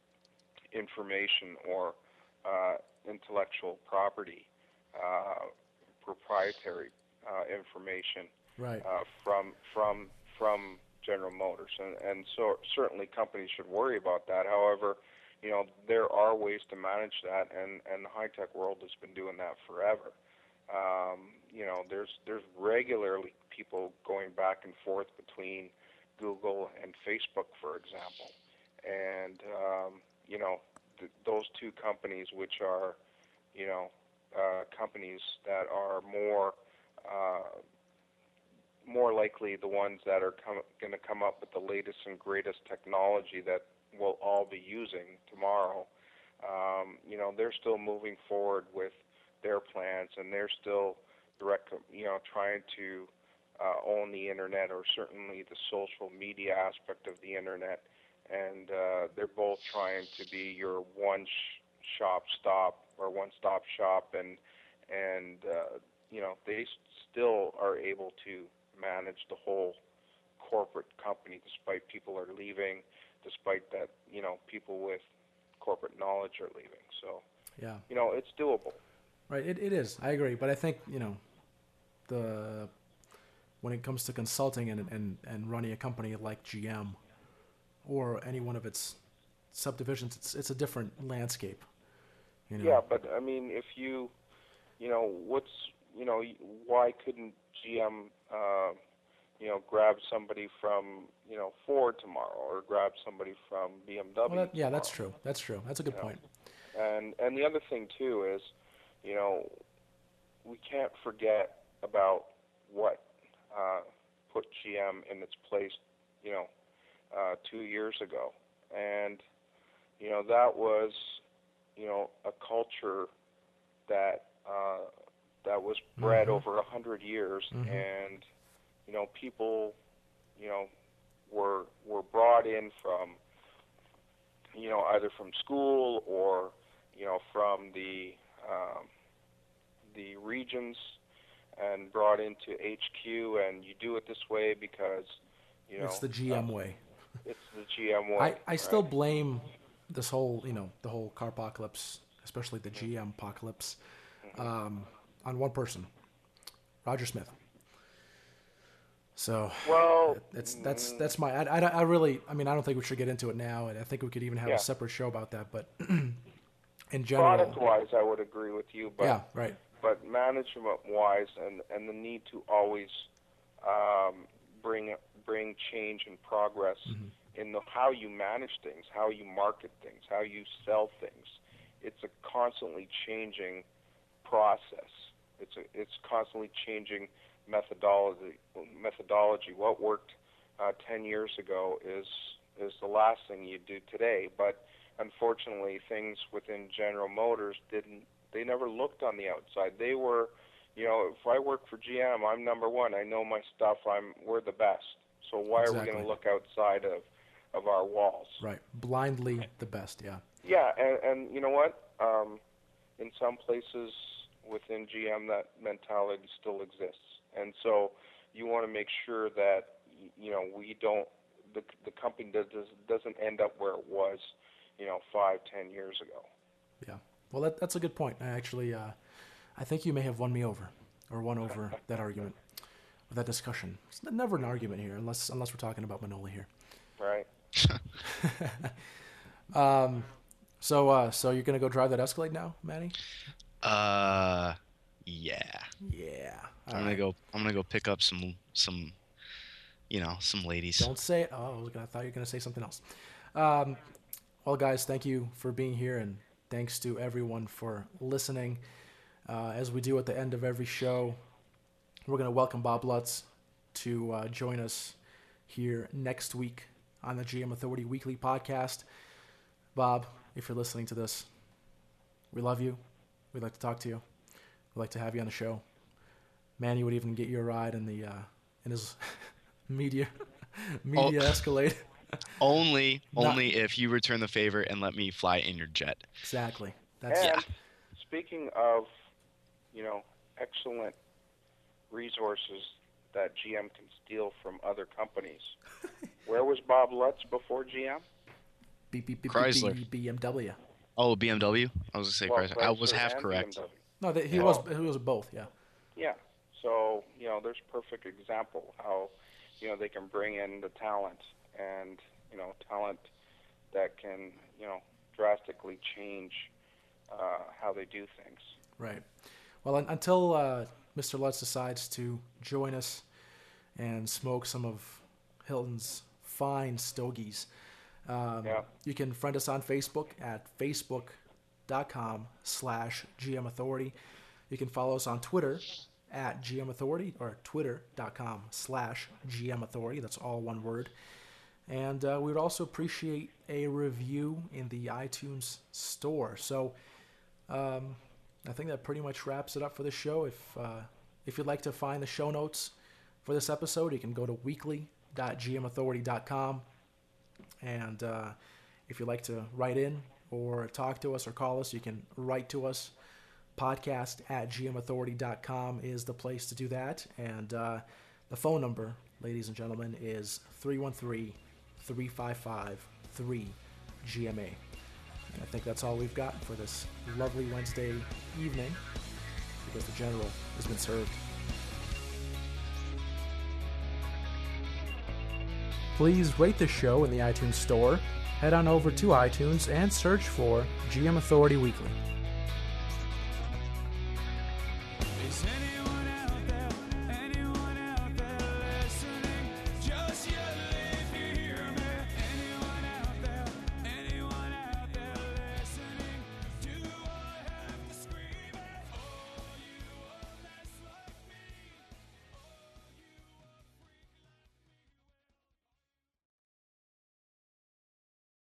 information or uh, intellectual property, uh, proprietary uh, information right. uh, from from from General Motors, and and so certainly companies should worry about that. However, you know there are ways to manage that, and and the high tech world has been doing that forever. Um, you know, there's there's regularly people going back and forth between Google and Facebook, for example, and um, you know th- those two companies, which are you know uh, companies that are more uh, more likely the ones that are com- going to come up with the latest and greatest technology that we'll all be using tomorrow. Um, you know, they're still moving forward with their plans, and they're still direct, you know, trying to uh, own the internet, or certainly the social media aspect of the internet. And uh, they're both trying to be your one sh- shop stop or one stop shop, and and uh, you know they s- still are able to manage the whole corporate company, despite people are leaving, despite that you know people with corporate knowledge are leaving. So Yeah. you know it's doable. Right. It, it is. I agree. But I think, you know, the when it comes to consulting and, and, and running a company like G M or any one of its subdivisions, it's it's a different landscape. You know. Yeah, but I mean, if you, you know, what's, you know, why couldn't G M, uh, you know, grab somebody from, you know, Ford tomorrow, or grab somebody from B M W Well, that, yeah, that's tomorrow? true. That's true. That's a good You know, point. and and the other thing too is, you know, we can't forget about what uh, put G M in its place, you know, uh, two years ago, and you know that was, you know, a culture that uh, that was bred Mhm. over a hundred years, Mhm. and you know, people, you know, were were brought in from, you know, either from school or, you know, from the um, the regions, and brought into H Q, and you do it this way because, you know, It's the G M uh, way. it's the G M way. I, I still right? blame this whole, you know, the whole car apocalypse, especially the G M apocalypse, um, on one person, Roger Smith. So Well, that's that's mm, that's my. I, I, I really. I mean, I don't think we should get into it now, and I think we could even have Yeah. a separate show about that. But in general, product-wise, I would agree with you, but yeah, right, but management-wise, and and the need to always um, bring bring change and progress in the how you manage things, how you market things, how you sell things. It's a constantly changing process. It's a, it's constantly changing methodology. Methodology. What worked uh, ten years ago is is the last thing you do today. But unfortunately, things within General Motors didn't. They never looked on the outside. They were, you know, if I work for G M, I'm number one. I know my stuff. I'm we're the best. So why are we Exactly. going to look outside of of our walls? right, blindly the best. Yeah, Yeah, and, and you know what? Um, in some places within G M, that mentality still exists, and so you want to make sure that y- you know we don't the the company does, doesn't end up where it was, you know, five, ten years ago. yeah. Well, that, that's a good point. I actually, uh, I think you may have won me over, or won over that argument, with that discussion. It's never an argument here, unless unless we're talking about Manoli here. Right? Um, so uh, so you're gonna go drive that Escalade now, Manny? Uh, yeah. Yeah. All I'm gonna right. go. I'm gonna go pick up some some, you know, some ladies. Don't say it. Oh, I, was gonna, I thought you were gonna say something else. Um, well, guys, thank you for being here, and thanks to everyone for listening. Uh, as we do at the end of every show, we're gonna welcome Bob Lutz to uh, join us here next week on the G M Authority Weekly Podcast. Bob, if you're listening to this, we love you. We'd like to talk to you. We'd like to have you on the show. Manny would even get you a ride in the uh, in his media media Oh. Escalade. Only, Not- only if you return the favor and let me fly in your jet. Exactly. That's And speaking of, you know, excellent resources that G M can steal from other companies, where was Bob Lutz before G M? beep, beep, beep, Chrysler. beep, B M W. Oh, B M W. I was gonna say Well, Chrysler. I was Chrysler half and correct. B M W. No, they, he Yeah. was he was both. Yeah. Yeah. So, you know, there's a perfect example how, you know, they can bring in the talent and, you know, talent that can, you know, drastically change uh, how they do things. Right. Well, un- until uh, Mister Lutz decides to join us and smoke some of Hilton's fine stogies, um, Yeah. you can friend us on Facebook at facebook.com slash GM Authority. You can follow us on Twitter at G M Authority or twitter.com slash GM Authority. That's all one word. And uh, we would also appreciate a review in the iTunes store. So um, I think that pretty much wraps it up for the show. If uh, if you'd like to find the show notes for this episode, you can go to weekly dot g m authority dot com. And uh, if you'd like to write in or talk to us or call us, you can write to us. Podcast at g m authority dot com is the place to do that. And uh, the phone number, ladies and gentlemen, is three one three, three five five, three G M A. And I think that's all we've got for this lovely Wednesday evening, because the General has been served. Please rate the show in the iTunes store. Head on over to iTunes and search for G M Authority Weekly.